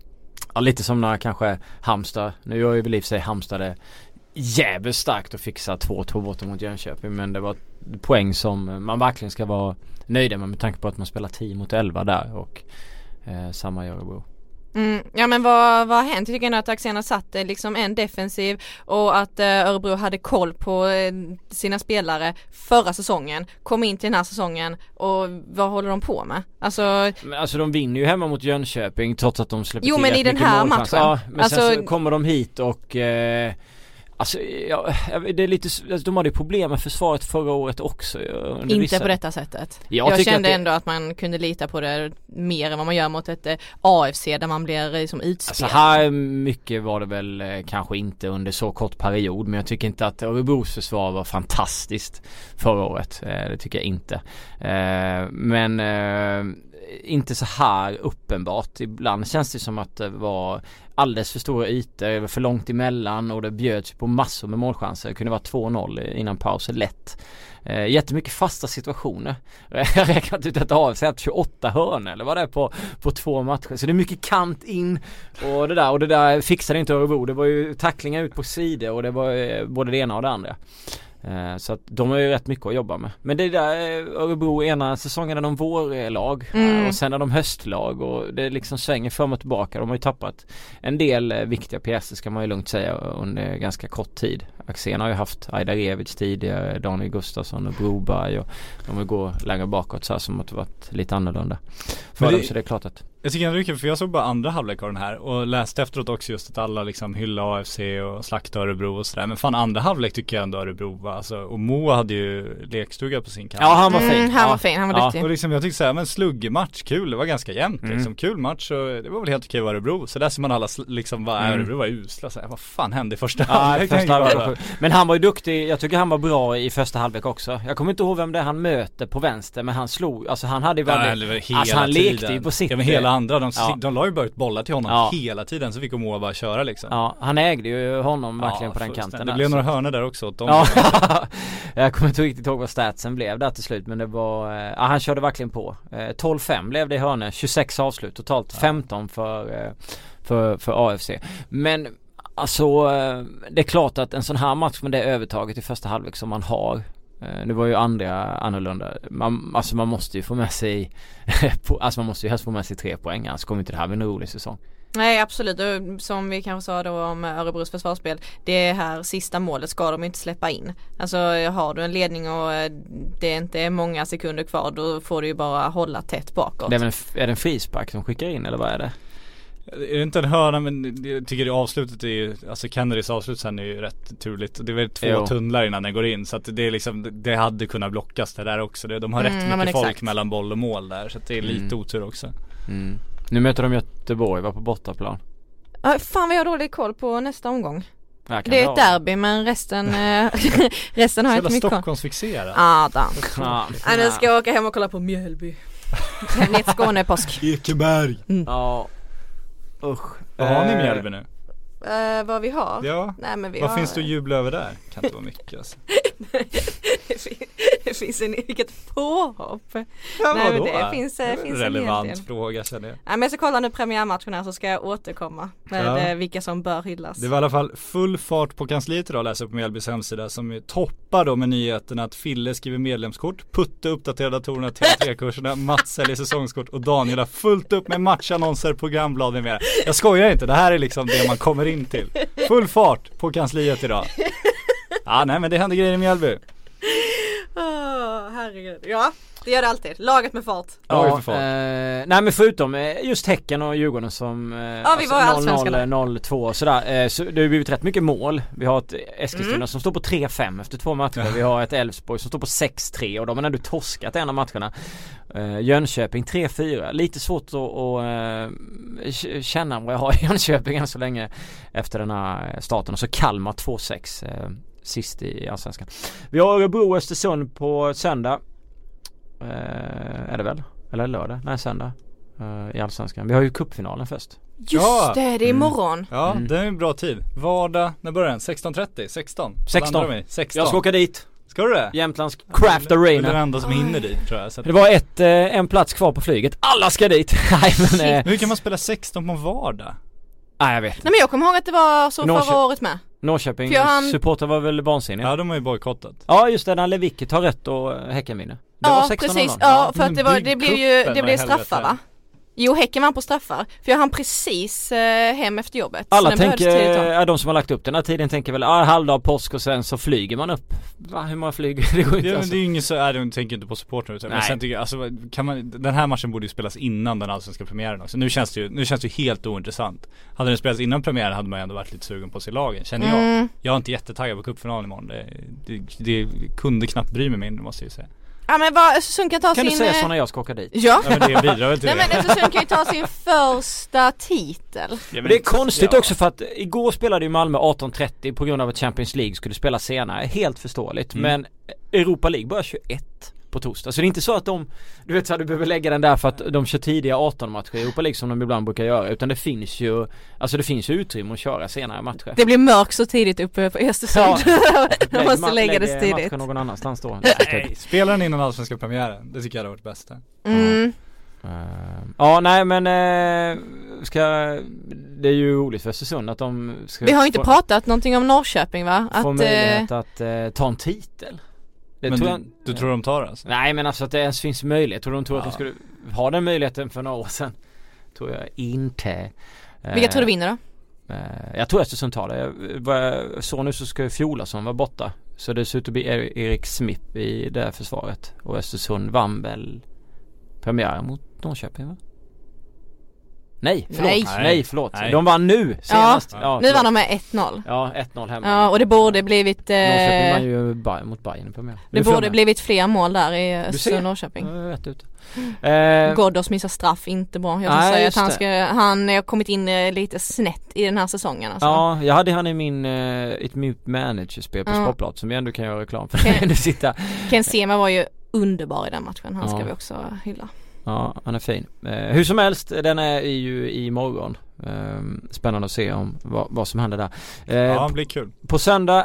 ja, lite som när kanske Halmstad, nu gör ju väl i sig Halmstad det jävligt starkt att fixa två två borta mot Jönköping, men det var poäng som man verkligen ska vara nöjd med med tanke på att man spelar tio mot elva där och eh, samma i Örebro. Mm, ja men vad, vad har hänt? Jag tycker ändå att Axén har satt liksom en defensiv och att eh, Örebro hade koll på eh, sina spelare förra säsongen, kom in till den här säsongen och vad håller de på med? Alltså, men alltså de vinner ju hemma mot Jönköping trots att de släpper jo, till men i den här matchen. Ja, men alltså, sen så kommer de hit och eh, alltså, ja, det är lite, alltså, de hade ju problem med försvaret förra året också. Inte vissa. På detta sättet. Jag, jag kände att det... ändå att man kunde lita på det mer än vad man gör mot ett A F C där man blir liksom utspelad. Alltså här mycket var det väl eh, kanske inte under så kort period, men jag tycker inte att Örebros försvar var fantastiskt förra året. Eh, det tycker jag inte. Eh, men eh, inte så här uppenbart. Ibland känns det som att det var alldeles för stora ytor, för långt emellan och det bjöds på massor med målchanser. Det kunde vara två noll innan pausen lätt. Eh, jättemycket fasta situationer. Jag har räknat ut att A F C har tjugoåtta hörn eller vad det är på, på två matcher. Så det är mycket kant in och det där, och det där fixade inte Örebro. Det var ju tacklingar ut på sidor och det var eh, både det ena och det andra. Eh, så att de har ju rätt mycket att jobba med. Men det där Örebro ena säsongen är de vårlag mm. och sen är de höstlag och det liksom svänger fram och tillbaka. De har ju tappat en del eh, viktiga pjäser ska man ju lugnt säga under ganska kort tid. Axén har ju haft Aida Revic tidigare, Daniel Gustafsson och Broberg och de vill gå längre bakåt så här som att det varit lite annorlunda. För det, dem så det är klart att jag tycker ändå det är kul, för jag såg bara andra halvlek av den här och läste efteråt också just att alla liksom hylla A F C och slakta Örebro och sådär. Men fan, andra halvlek tycker jag ändå Örebro var alltså, och Moa hade ju lekstuga på sin kant. Ja, han var fin. Mm, han ja. var fin, han var duktig. Ja. Och liksom jag tyckte såhär, men sluggmatch, kul, det var ganska jämnt mm. liksom, kul match och det var väl helt okej Örebro. Så där ser man alla liksom var mm. Örebro var usla så här, vad fan hände i första ja, halvlek? Första halvlek. Men han var ju duktig, jag tycker han var bra i första halvlek också. Jag kommer inte ihåg vem det är han möter på vänster, men han slog, alltså han hade ju väldigt, ja, alltså han tiden. lekte ju på sitt. Ja, men hela andra, de, ja. de la ju bara ut bollar till honom ja. hela tiden, så fick Moa bara köra liksom. Ja, han ägde ju honom verkligen ja, på den kanten. Det blev några hörnor där också åt dem. Ja. Jag kommer inte riktigt ihåg vad statsen blev där till slut, men det var, ja, han körde verkligen på. tolv fem blev det i hörnor, tjugosex avslut, totalt ja. femton för, för, för A F C. Men alltså, det är klart att en sån här match med det övertaget i första halvlek som man har, det var ju andra annorlunda. Man, alltså man måste ju få med sig alltså man måste ju helst få med sig tre poäng, annars kommer inte det här bli en rolig säsong. Nej, absolut. Och som vi kanske sa då om Örebros försvarsspel, det här sista målet ska de inte släppa in. Alltså har du en ledning och det är inte många sekunder kvar, då får du ju bara hålla tätt bakåt. Det är, en, är det en frispark som skickar in eller vad är det? Är det inte en hörna, men jag tycker det avslutet är ju, alltså Kennedys avslut sen är ju rätt turligt. Det är väl två jo. tunnlar innan den går in, så att det är liksom, det hade kunnat blockas det där också. De har mm, rätt mycket folk exakt. mellan boll och mål där, så att det är lite mm. otur också. Mm. Nu möter de Göteborg, var på bortaplan. Ja, fan vad jag har dålig koll på nästa omgång. Det är ett derby men resten resten har jag inte mycket koll. Stockholmsfixerad. Adam. Ja, ja. Nu ska jag åka hem och kolla på Mjölby. Ner Skåne påsk. Ekeberg. Mm. Ja. Usch. Vad har ni i Mjölby nu? Uh, vad vi har? Ja. Nej, men vi vad har... finns det att jubla över där? Kan inte vara mycket alltså. Det finns en, vilket påhopp. Ja, Nej, men det det finns, det finns en relevant fråga känner jag. Nej, men jag ska kolla nu premiärmatchen här så ska jag återkomma med ja. vilka som bör hyllas. Det var i alla fall full fart på kansliet idag, läser på Mjällbys hemsida som toppar då med nyheten att Fille skriver medlemskort, Putte uppdaterar datorerna till tre-kurserna, Mats säljer säsongskort och Daniel har fullt upp med matchannonser, programblad med mer. Jag skojar inte, det här är liksom det man kommer in till. Full fart på kansliet idag. Ja, nej men det händer grejer i Mjällby. Oh, herregud. Ja, det gör det alltid. Laget med fart. Ja, Laget med fart. Eh, nej men förutom eh, just Häcken och Djurgården som eh, ja, vi var alltså noll noll, noll två och sådär. Eh, så det har blivit rätt mycket mål. Vi har ett Eskilstuna mm. som står på tre fem efter två matcher. Ja. Vi har ett Elfsborg som står på sex tre och de har ändå torskat en av matcherna. Eh, Jönköping tre fyra. Lite svårt att, att uh, känna vad jag har i Jönköping än så länge efter den här starten. Och så Kalmar två sex. Eh, sist i Allsvenskan. Vi har Örebro och Östersund på söndag. Eh, är det väl? Eller lördag? Nej, söndag. Eh, I Allsvenskan. Vi har ju cupfinalen först. Just ja. det, det är imorgon. Mm. Ja, mm. det är en bra tid. Vardag, när börjar den? sexton trettio? sexton? sexton. sexton. Jag ska åka dit. Ska du det? Jämtlands Craft Arena. Det är den enda som hinner dit tror jag. Så att... Det var ett, eh, en plats kvar på flyget. Alla ska dit. Nej, men, eh... Hur kan man spela sexton på vardag? Nej, jag vet inte. Nej, men jag kommer ihåg att det var så Norrkö- förra året med. Norrköping han... supporter var väl vansinnig. Ja, de har ju bojkottat. Ja, just det, när Lewicki tar rätt och Häcken vinner. Det ja, var sexton precis. Ja, för att det, var, det blev ju det blev straffar, va? Jo, Häcken vann på straffar. För jag hann precis eh, hem efter jobbet. Alla tänker, ja, de som har lagt upp den här tiden tänker väl, ah, halvdag påsk och sen så flyger man upp. Va, hur man flyger? Det går inte. Ja, alltså. Det är ju ingen så, är de tänker inte på supportrar. Men sen tycker jag, alltså, kan man, den här matchen borde ju spelas innan den allsvenska premiären också. Nu känns det ju, nu känns det ju helt ointressant. Hade den spelats innan premiären hade man ju ändå varit lite sugen på att se lagen, känner jag. Mm. Jag är inte jättetaggad på cupfinalen imorgon. Det, det, det kunde knappt bry mig mindre, måste jag ju säga. Ja, men vad Östersund kan ta kan sin... Kan du säga så när jag ska åka dit? Ja, ja men det bidrar väl till Nej, det. men Östersund kan ju ta sin första titel. Ja, men det är konstigt ja. också för att igår spelade ju Malmö arton trettio på grund av att Champions League skulle spela senare. Helt förståeligt. Mm. Men Europa League börjar tjugoett på torsdag. Så det är inte så att de, du vet så att du behöver lägga den där för att de kör tidiga arton matcher i Europa League som de ibland brukar göra. Utan det finns ju, alltså det finns ju utrymme att köra senare matcher. Det blir mörkt så tidigt uppe på Östersund. Ja. De måste ma- lägga det tidigt. Matchen någon annanstans då. Nej, spelar den innan allsvenska premiären. Det tycker jag hade varit bäst. Mm. Uh, ja, nej men uh, ska, det är ju roligt för Östersund att de ska Vi har ju inte få, pratat någonting om Norrköping, va? Att få möjlighet uh, att uh, ta en titel. Det men tror du, jag, du tror de tar det alltså? Nej, men alltså att det ens finns möjlighet. Tror de tror ja. att de skulle ha den möjligheten för några år sedan? Tror jag inte. Vilka uh, tror du vinner då? Uh, jag tror Östersund tar det. Jag, jag såg nu så ska ju Fjolason vara borta. Så det ser ut att bli Erik Smith i det här försvaret. Och Östersund vann väl premiären mot Norrköping, va? Nej, förlåt. Nej, Nej förlåt. Nej. De vann nu senast. Ja, ja, nu vann de med ett noll. Ja, ett noll hemma. Ja, och det borde blivit... Eh, Norrköping vann ju Bayern mot Bayern på premiär. Det borde blivit fler mål där i Östersund Norrköping. Ja, rätt ut. Eh, Ghoddos missar straff, inte bra. Jag nej, säga att han, ska, han har kommit in lite snett i den här säsongen. Alltså. Ja, jag hade han i min uh, ett mitt managerspel på uh. Sportbladet som vi ändå kan göra reklam för. Ken, sitta. Ken Sema var ju underbar i den matchen. Han ja. ska vi också hylla. Ja, han är fin. Eh, hur som helst, den är ju imorgon. Eh, spännande att se om vad, vad som händer där. Eh, ja, det blir kul. På söndag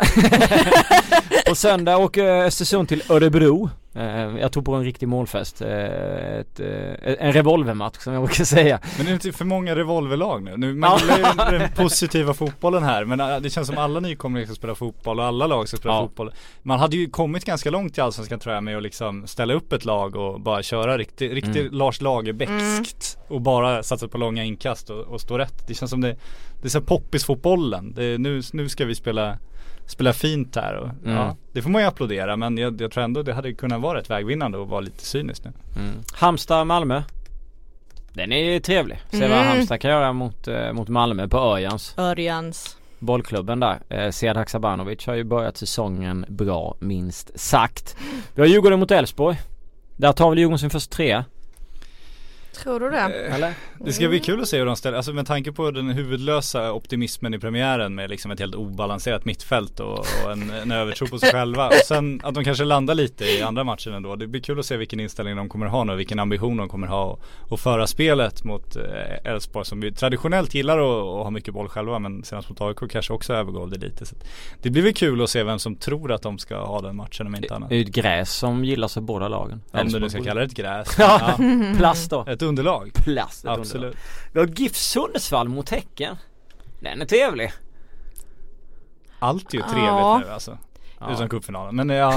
På söndag åker Östersund till Örebro. Eh, jag tror på en riktig målfest. Eh, ett, eh, en revolvermatch som jag brukar säga. Men det är inte för många revolverlag nu. nu man gillar ju den, den positiva fotbollen här. Men det känns som alla nykomlingar ska spela fotboll och alla lag ska spela ja. fotboll. Man hade ju kommit ganska långt i Allsvenskan tror jag med att liksom ställa upp ett lag och bara köra riktigt riktigt mm. Lars Lagerbäckskt mm. och bara satsa på långa inkast och, och stå rätt. Det känns som det, det är så poppis-fotbollen. Det, nu, nu ska vi spela spela fint här och, mm. ja, det får man ju applådera men jag, jag tror ändå det hade kunnat vara ett vägvinnande och vara lite cyniskt nu. Mm. Halmstad Malmö. Den är ju trevlig. Se mm. vad Halmstad kan göra mot, eh, mot Malmö på Örjans. Örjans. Bollklubben där. Eh, Sead Haksabanovic har ju börjat säsongen bra minst sagt. Vi har Djurgården mot Elfsborg. Där tar väl Djurgården sin första trea. Tror du det? Eller? Det ska bli kul att se hur de ställer, alltså med tanke på den huvudlösa optimismen i premiären med liksom ett helt obalanserat mittfält och, och en, en övertro på sig själva. Och sen att de kanske landar lite i andra matchen ändå. Det blir kul att se vilken inställning de kommer ha nu, vilken ambition de kommer ha och föra spelet mot Elfsborg som vi traditionellt gillar att, att ha mycket boll själva, men senast mot A I K kanske också övergår det lite. Så det blir väl kul att se vem som tror att de ska ha den matchen om inte annat. Det är ett gräs som gillas av båda lagen. Om du nu ska kalla det ett gräs. Ja, plast då. Ett underlag. Plast, ett Absolut. underlag. Vi har GIF Sundsvall mot Häcken. Den är trevlig. Allt är ju trevligt ja. nu alltså. Ja. Utan cupfinalen. Men ja.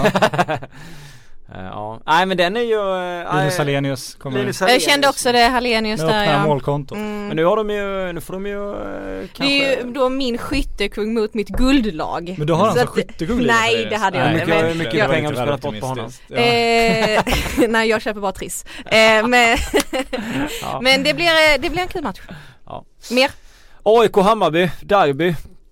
Ja. Nej men den är ju äh, Linus Hallenius kommer. Linus Jag kände också det, Hallenius där, ja. ja. målkonto. Mm. Men nu har de ju, nu får de ju äh, kanske... Det är ju då min skyttekung mot mitt guldlag. Men du har alltså att- skyttekung? Nej, det hade jag Hur inte. mycket, Men, hur mycket jag, pengar har du spelat bort på honom? Ja. eh, nej, jag köper bara Triss. Eh, men Ja. men det blir, det blir en kul match. Ja. Mer? A I K Hammarby, derby.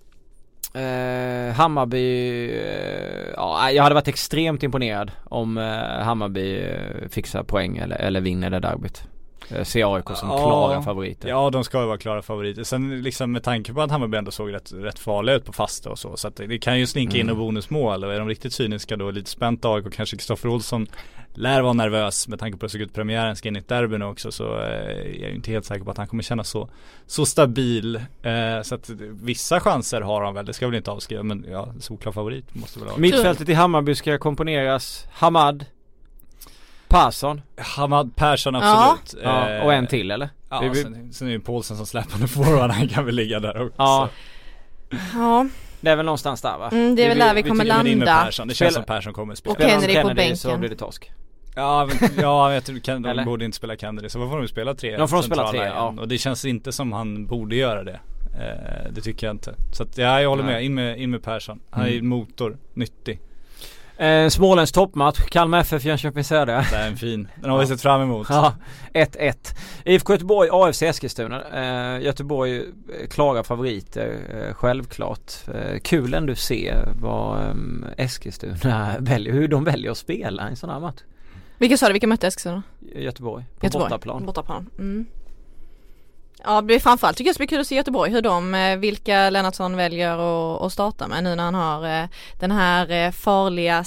Eh, Hammarby, eh, ja, jag hade varit extremt imponerad om eh, Hammarby eh, fixar poäng eller, eller vinner det derbyt. Eh, ser A I K som Ja. klara favoriter. Ja, de ska ju vara klara favoriter. Sen liksom med tanke på att Hammarby ändå såg rätt, rätt farliga ut på fasta och så. Så att det, det kan ju slinka in Mm. och bonusmål. Och är de riktigt cyniska då, lite spänt A I K, kanske Kristoffer Olsson lär vara nervös med tanke på att det såg ut premiären ska in i ett derby nu också, så eh, jag är ju inte helt säker på att han kommer känna så, så stabil. Eh, så att vissa chanser har han väl, det ska väl inte avskriva, men ja, solklar favorit måste väl ha. Mittfältet i Hammarby ska komponeras Hamad, Persson, Hamad Persson absolut. ja, Eh, och en till eller? Ja, Vi- vi- sen, sen är ju Paulsen som släpper forward, han kan väl ligga där också. Ja, Ja, det är väl någonstans där va? mm, det är väl där vi kommer tycker väl in med landa. Persson. Det Spela- känns som Persson kommer spela. Och Kennedy på Så bänken. blir det torsk. Ja, men, ja jag tror kan, de Eller? borde inte spela Kennedy, så vad får de spela tre? De får de spela centrala tre, igen. ja. Och det känns inte som han borde göra det. Eh, det tycker jag inte. Så att, ja, jag håller Nej. med. In med, in med Persson. Han är Mm. motor, nyttig. Eh, Smålands toppmatch, Kalmar F F Jönköping Södra. Det är en fin. Den har vi sett fram emot. Ja, ett ett. I F K Göteborg, A F C Eskilstuna. Eh, Göteborg eh, klara favoriter, eh, självklart. Eh, kul ändå att se vad eh, Eskilstuna väljer, hur de väljer att spela en sån här match. Vilka sa du, vilka mötte Eskilstuna? Göteborg, på Göteborg. bortaplan. Bortaplan. Mm. Ja, det blir framförallt tycker jag det blir kul att se Göteborg, hur de, eh, vilka Lennartsson väljer att, att starta med nu när han har eh, den här eh, farliga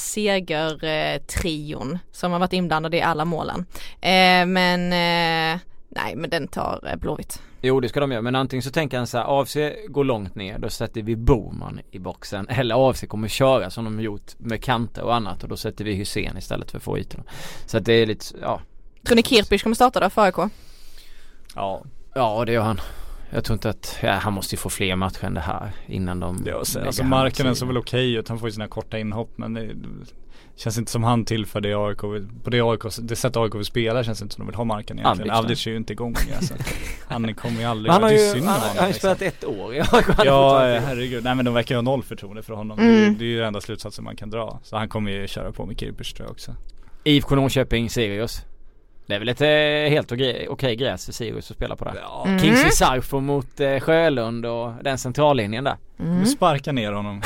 segertrion som har varit inblandad i alla målen. Eh, men eh, nej, men den tar eh, Blåvitt. Jo, det ska de göra, men antingen så tänker han så här: A F C går långt ner, då sätter vi Boman i boxen, eller A F C kommer köra som de gjort med kanter och annat, och då sätter vi Hussein istället för få ytorna. Så att det är lite, ja. Tror ni Kirpich kommer starta då för A I K? Ja. Ja, det gör han. Jag tror inte att, ja, han måste ju få fler matcher än det här innan de Ja, så, lägger alltså han Markkanen åt såg sidan. väl okej ut. Han får ju sina korta inhopp, men det, det känns inte som han tillför det A I K. På det A I K, det sätt A I K vill spela känns inte som de vill ha Marken egentligen. Avdic, Avdic är ju inte igång. Alltså. Han kommer ju aldrig. Men han har det är ju, synd han, med han honom, har ju liksom. spelat ett år. Ja, Ja, herregud. Nej, men de verkar ju ha noll förtroende för honom. Mm. Det, det är ju enda slutsatsen man kan dra. Så han kommer ju köra på med Kirpich tror jag också. I F K Norrköping, Sirius. Det är väl ett eh, helt okej, okej gräs för Sirius att spela på det. Ja, Mm. Kingsley Sarfo mot eh, Sjölund och den centrallinjen där. Mm. vi sparkar ner honom.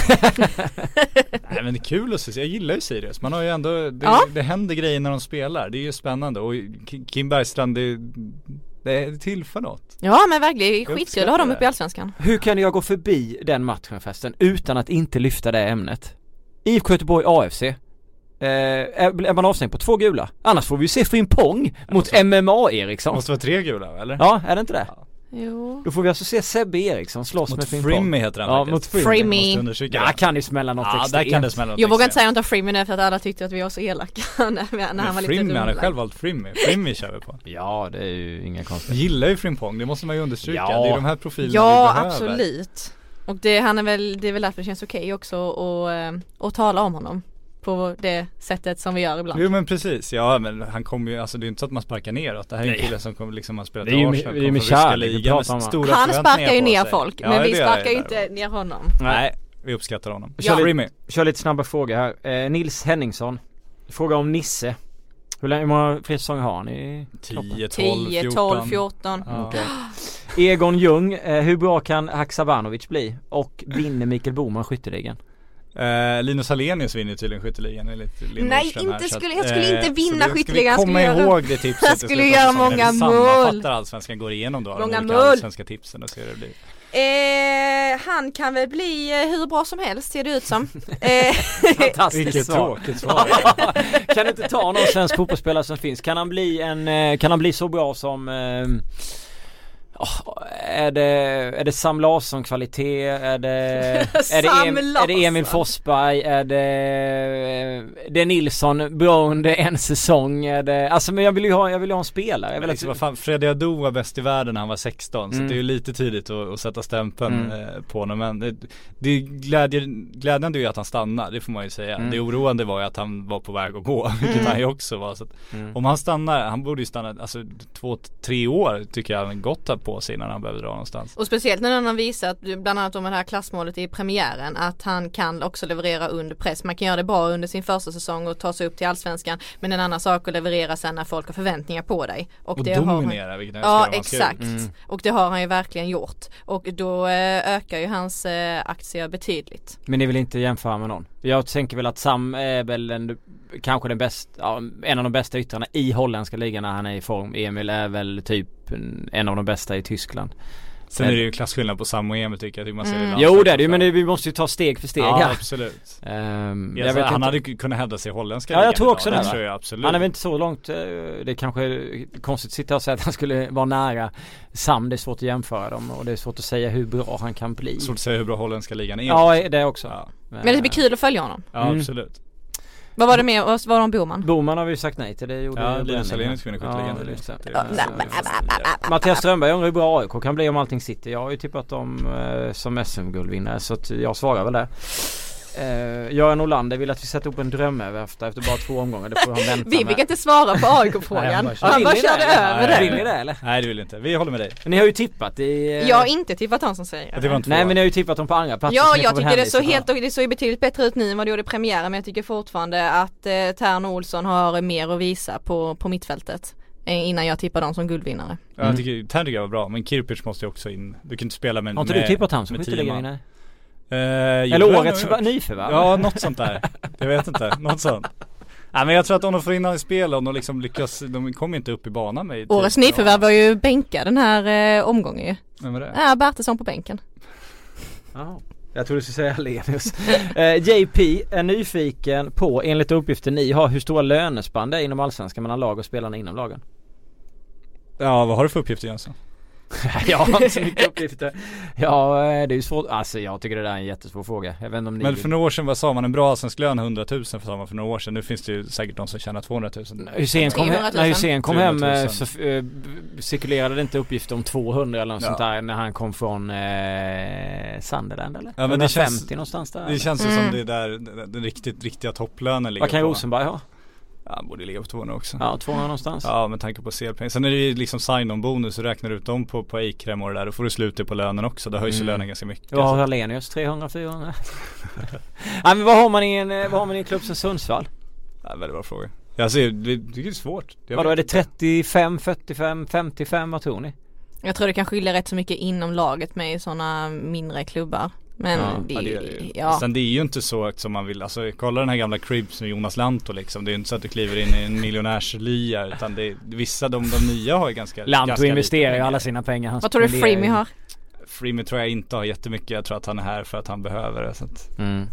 Nej, men det är kul att se. Jag gillar ju Sirius. Man har ju ändå, det, Ja. det händer grejer när de spelar. Det är ju spännande. Och K- Kim Bergstrand, det, det tillför något. Ja, men verkligen Jag skitkul att ha dem uppskattar uppe i Allsvenskan. Hur kan jag gå förbi den matchen förresten utan att inte lyfta det ämnet? I F K Göteborg A F C. Eh, är, är man avstängd på två gula? Annars får vi ju se Frimpong mot Alltså, M M A Det Eriksson. måste vara tre gula, eller? Ja, är det inte det? Jo. Då får vi alltså se Sebbe Eriksson slåss med Mot Frimpong. Frimmy heter han Ja, faktiskt. mot Frimmy. Måste undersöka Ja, det. kan ju smälla något Ja, där extremt. kan det smälla något Jag vågar inte extremt. säga något om Frimmy nu för att alla tyckte att vi var så elaka när, när han var Men lite Frimmy, han har rumlad. själv valt Frimmy. Frimmy kör vi på. Ja, det är ju inga Jag konstigt. gillar ju Frimpong, det måste man ju understryka. Ja. Det är de här profilerna Ja, vi behöver. absolut. Och det, han är väl, det är väl därför det känns okej också att, eh, att tala om honom på det sättet som vi gör ibland. Jo men precis, ja men han kommer ju, alltså det är inte så att man sparkar neråt. Det här är en Nej. kille som kommer liksom, han spelat Det är ju i med- Arsenal, det är ju kommer med från ryska kärlek vi ligan med pratar om. stora Han förväntningar sparkar ju på ner sig. folk, Ja, men det vi gör sparkar jag ju där. inte ner honom. Nej, vi uppskattar honom. Ja. Kör, Frimmy. lite, kör lite snabba frågor här. Eh, Nils Henningsson. Fråga om Nisse. Hur länge, hur många fler säsonger har han i kroppen? tio, tolv, tio, fjorton. tolv, fjorton. Ja. Okej. Egon Ljung, eh, hur bra kan Haksabanovic bli? Och vinner Mikael Boman skytteligan? Eh, Linus Hallenius vinner tydligen skytteligan enligt Linn Nej, Nordström inte här, skulle, att, jag skulle eh, inte vinna skytteligan. Ska vi komma jag skulle ihåg göra, det tipset? jag skulle göra många mål. Sammanfattar allsvenskan, går igenom då många de mål. allsvenska tipsen och ser hur det blir. Eh, han kan väl bli eh, hur bra som helst, ser det ut som. eh, Fantastiskt Vilket svar. tråkigt svar. Kan du inte ta någon svensk fotbollsspelare som finns? Kan han bli en eh, kan han bli så bra som eh, oh, är det är det Sam Larsson kvalitet? Är det är det, em, är det Emil Forsberg? Är det det är Nilsson bra under en säsong? Är det alltså men jag vill ju ha jag vill ju ha en spelare. Jag vill liksom, att... vad fan, Freddy Adu var bäst i världen när han var sexton, Mm. så det är ju lite tidigt att, att sätta stämpeln Mm. eh, på honom, men det, det är glädje, glädjande ju att han stannar, det får man ju säga. Mm. Det oroande var ju att han var på väg att gå, vilket Mm. han ju också var, så att Mm. om han stannar, han borde ju stanna alltså två, tre år tycker jag han gott har på sig innan han behöver dra någonstans. Och speciellt när han har visat, bland annat om det här klassmålet i premiären, att han kan också leverera under press. Man kan göra det bra under sin första säsong och ta sig upp till allsvenskan, men en annan sak att leverera sen när folk har förväntningar på dig. Och, Och det dominera, har vilket han, jag ja, ska exakt. Mm. Och det har han ju verkligen gjort. Och då eh, ökar ju hans eh, aktier betydligt. Men ni vill inte jämföra med någon. Jag tänker väl att Sam är väl en, kanske den bästa, ja, en av de bästa yttrarna i holländska ligan när han är i form. Emil är väl typ en, en av de bästa i Tyskland. Sen är det ju klasskillnad på Sam och Emil tycker jag. Man ser Mm. det Jo det är det ju, men det, vi måste ju ta steg för steg ja, här. absolut. Um, Ja, jag vet han inte. hade kunnat hävda sig i holländska Ja, jag ligan tror idag. också det, det va? tror jag absolut. Han är väl inte så långt, eh, det kanske är konstigt att sitta och säga att han skulle vara nära Sam, det är svårt att jämföra dem och det är svårt att säga hur bra han kan bli. Svårt att säga hur bra holländska ligan är. Ja, det också. Ja, Men det blir kul att följa honom. ja Mm. absolut. Vad var det med oss? Var det om Boman? Boman har vi ju sagt nej till, det gjorde Ja, ju Linus Bränning. Hallenius kunde skytteligan. Ja, just det. Ja, nej, men- Mattias Strömberg undrar hur bra A I K kan bli om allting sitter. Jag har ju tippat dem eh, som S M-guldvinnare så att jag svarar väl det. Eh, Göran Olander vill att vi sätter upp en drömöver efter, efter bara två omgångar. Det får han vänta Vi fick med. inte svara på A I Nej, K-frågan. han bara körde. Han bara Vill ni körde det, eller? över Nej, Vill det. ni det eller? Nej det vill inte. Vi håller med dig. Ni har ju tippat i... eh, Jag har inte tippat han som säger Ja, det var en två. Nej men ni har ju tippat dem på andra platser. Ja, så ni jag får väl tycker det såg hänvisa. helt och det såg betydligt bättre ut nu än vad det gjorde i premiären, men jag tycker fortfarande att eh, Tern och Olsson har mer att visa på, på mittfältet eh, innan jag tippar dem som guldvinnare. Ja, jag tycker, Tern tycker jag var bra, men Kirpic måste ju också in. Du kan inte spela med... Har inte med, du tippat han som med skytteligavinnare? Eh, Eller årets förva- nyförvärv? Ja, något sånt där. Jag vet inte, något sånt. Nej men jag tror att om de får in han i spel, om de liksom lyckas, de kommer inte upp i banan med Årets nyförvärv var ju bänka den här eh, omgången ju. Vem är det? Ja, Bertilsson på bänken. Jaha. Jag tror du skulle säga Hallenius. eh, J P är nyfiken på, enligt uppgifter ni har, hur stora lönespann det är inom allsvenskan mellan lag och spelarna inom lagen. Ja, vad har du för uppgifter Jönsson? Jag har inte så mycket uppgifter. Ja, det är ju svårt. Alltså jag tycker det där är en jättesvår fråga. Jag vet inte om ni Men vill... för några år sedan, vad sa man? En bra allsvensk lön hundratusen för sa man för några år sedan. Nu finns det ju säkert de som tjänar tvåhundratusen. Hussein kom, hem, trehundratusen. när Hussein kom hem trehundratusen. eh, så eh, b- cirkulerade det inte uppgifter om tvåhundra eller något Ja. sånt där när han kom från eh, Sunderland eller? Ja, men det känns- hundrafemtio någonstans där. Det eller? känns ju Mm. som det är där den, den riktigt, riktiga topplönen ligger Vad kan på. Rosenberg ha? Ja, han borde ligga på tvåhundra också. Ja, tvåhundra någonstans. Ja, med tanke på C L-pengar. Sen är det ju liksom sign-on-bonus, så räknar du ut dem på, på Eikrem och det där. Då får du slutet på lönen också. Då höjs ju Mm. lönen ganska mycket. Vad har Så- Hallenius? trehundra fyrahundra? Nej men vad har man i en, eh, vad har man i en klubb som Sundsvall? Ja, väldigt bra fråga. Jag ser, det, det är svårt. Jag Vadå, är vet det inte. trettiofem, fyrtiofem, femtiofem? Vad tror ni? Jag tror det kan skilja rätt så mycket inom laget med sådana mindre klubbar. Men Ja, det, Ja, det ja, är det ju. ja. Sen det är ju inte så högt som man vill. Alltså kolla den här gamla Cribs med Jonas Lanto liksom. Det är ju inte så att du kliver in i en miljonärslya. Utan det är, vissa, de, de nya har ju ganska Lanto ganska investerar lite ju alla pengar. sina pengar. Han Vad tror du spenderar Freemy ju- har? Freeman tror jag inte har jättemycket. Jag tror att han är här för att han behöver det. Så att Mm.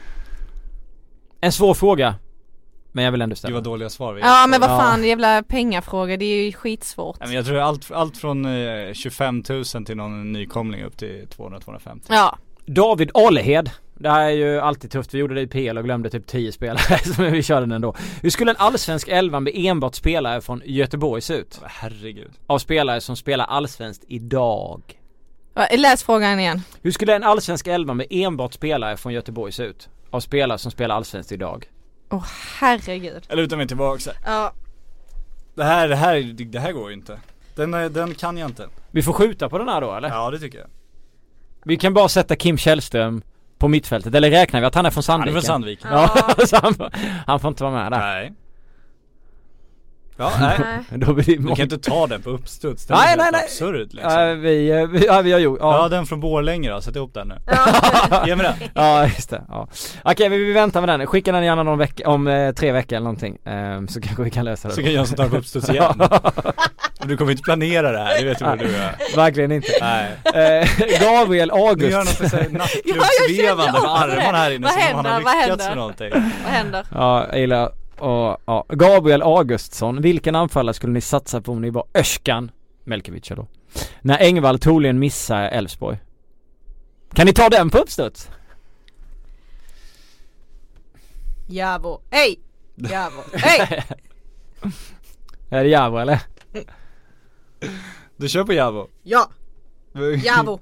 En svår fråga. Men jag vill ändå det ställa. var dåliga svar. vi Ja men vad Ja. fan, jävla pengafråga, det är ju skitsvårt. Nej, men jag tror allt, allt från eh, tjugofem tusen till någon nykomling upp till tvåhundra till tvåhundrafemtio. Ja, David Alehed. Det här är ju alltid tufft. Vi gjorde det i P L och glömde typ tio spelare. Så vi körde den ändå. Hur skulle en allsvensk elva med enbart spelare från Göteborg se ut? Herregud. Av spelare som spelar allsvenskt idag. Va, läs frågan igen. Hur skulle en allsvensk elva med enbart spelare från Göteborg se ut? Av spelare som spelar allsvenskt idag. Åh oh, herregud. Jag lutar mig tillbaka. Ja, Det här, det här, det här går ju inte. Den, är- den kan jag inte. Vi får skjuta på den här då eller? Ja, det tycker jag. Vi kan bara sätta Kim Källström på mittfältet. Eller räknar vi att han är från Han är Sandviken? från Sandviken. Ja, så han, får- han får inte vara med där. Nej. Ja, nej. Då blir det Du kan inte ta den på uppstuds. Den nej, nej, nej. Absurd liksom. Ja, vi, vi, ja, vi har gjort. Ja. ja, den från Borlänge då. Sätt ihop den nu. Ge mig den. Ja, just det. Ja. Okej, vi, vi väntar med den. Skicka den gärna någon vecka, om eh, tre veckor eller någonting. Um, så kanske vi kan lösa det. Så då. Kan jag som tar på uppstuds igen. Du kommer inte planera det här. Det vet du vad du är. Verkligen inte. Nej. Eh, Gabriel August. Du gör något för sig nattklubbsvevande med armarna här inne. Vad som händer? han har Vad lyckats händer? med någonting. Vad händer? Ja, jag gillar. Och, ja. Gabriel Augustsson, vilken anfallare skulle ni satsa på om ni var Özcan Melkevic då? När Engvall troligen missar Elfsborg. Kan ni ta den på uppstuds? Javo, hej! Javo, hej! Är det Javo eller? Du kör på Javo? Ja, Javo.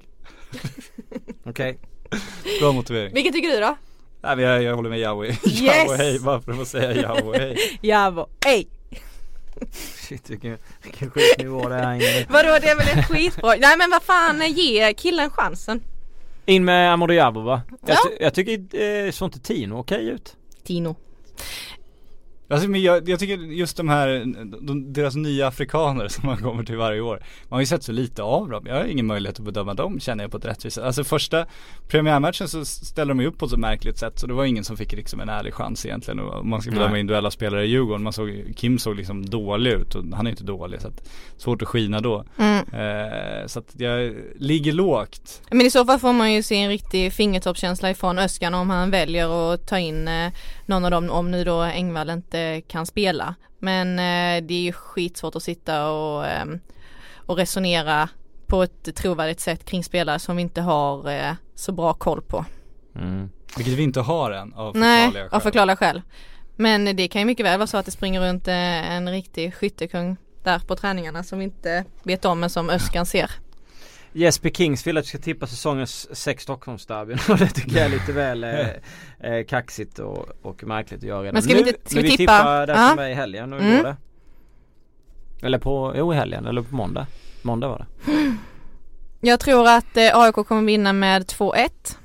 Okej. Bra motivering. Vilken tycker du då? Nej, jag, jag håller med Javo. Yes! Javo hej, bara för att få säga Javo hej. Javo, hej! Shit, vilken, vilken skitnivå det är inne. Vadå, det är väl en skitbra. Nej men vad fan, ge killen chansen. In med Amadou Javo va? Ja. Jag, ty- jag tycker eh, sånt Tino okej ut. Tino. Alltså, men jag, jag tycker just de här de, deras nya afrikaner som man kommer till varje år. Man har ju sett så lite av dem. Jag har ingen möjlighet att bedöma dem, känner jag på ett rättvist sätt. Alltså första premiärmatchen så ställde de ju upp på ett så märkligt sätt. Så det var ingen som fick liksom en ärlig chans egentligen. Och man ska bedöma individuella spelare i Djurgården. Man såg, Kim såg liksom dålig ut. Och han är inte dålig, så att svårt att skina då. Mm. Eh, så att jag ligger lågt. Men i så fall får man ju se en riktig fingertoppskänsla ifrån Özcan om han väljer att ta in eh, någon av dem, om nu då Engvall inte kan spela. Men eh, det är ju skitsvårt att sitta och, eh, och resonera på ett trovärdigt sätt kring spelare som vi inte har eh, så bra koll på. Mm. Vilket vi inte har än av Nej, förklarliga av förklarliga skäl. Men det kan ju mycket väl vara så att det springer runt eh, en riktig skyttekung där på träningarna som vi inte vet om men som Özcan ser. Jesper Kings vill att du ska tippa säsongens sex Stockholmsderbyn och det tycker jag är lite väl eh, eh, kaxigt och, och märkligt att göra redan. Men ska nu, vi, inte, ska nu vi vi tippa? tippa där Ja. som är i helgen, nu Mm. går det. Eller på, jo i helgen, eller på måndag. Måndag var det. Jag tror att eh, A I K kommer vinna med två ett.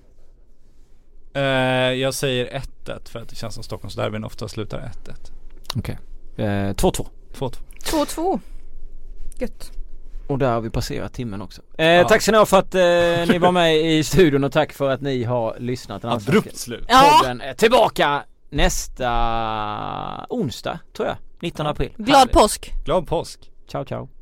Eh, jag säger ett ett för att det känns som Stockholmsderbyn ofta slutar ett ett. Okej. Okay. Eh, två två. två två. två två. Gött. Och där har vi passerat timmen också. Eh, ja. Tack så mycket för att eh, ni var med i studion och tack för att ni har lyssnat. Abrupt slut. Podden är tillbaka nästa onsdag tror jag. nittonde april. Glad påsk. Glad påsk. Ciao ciao.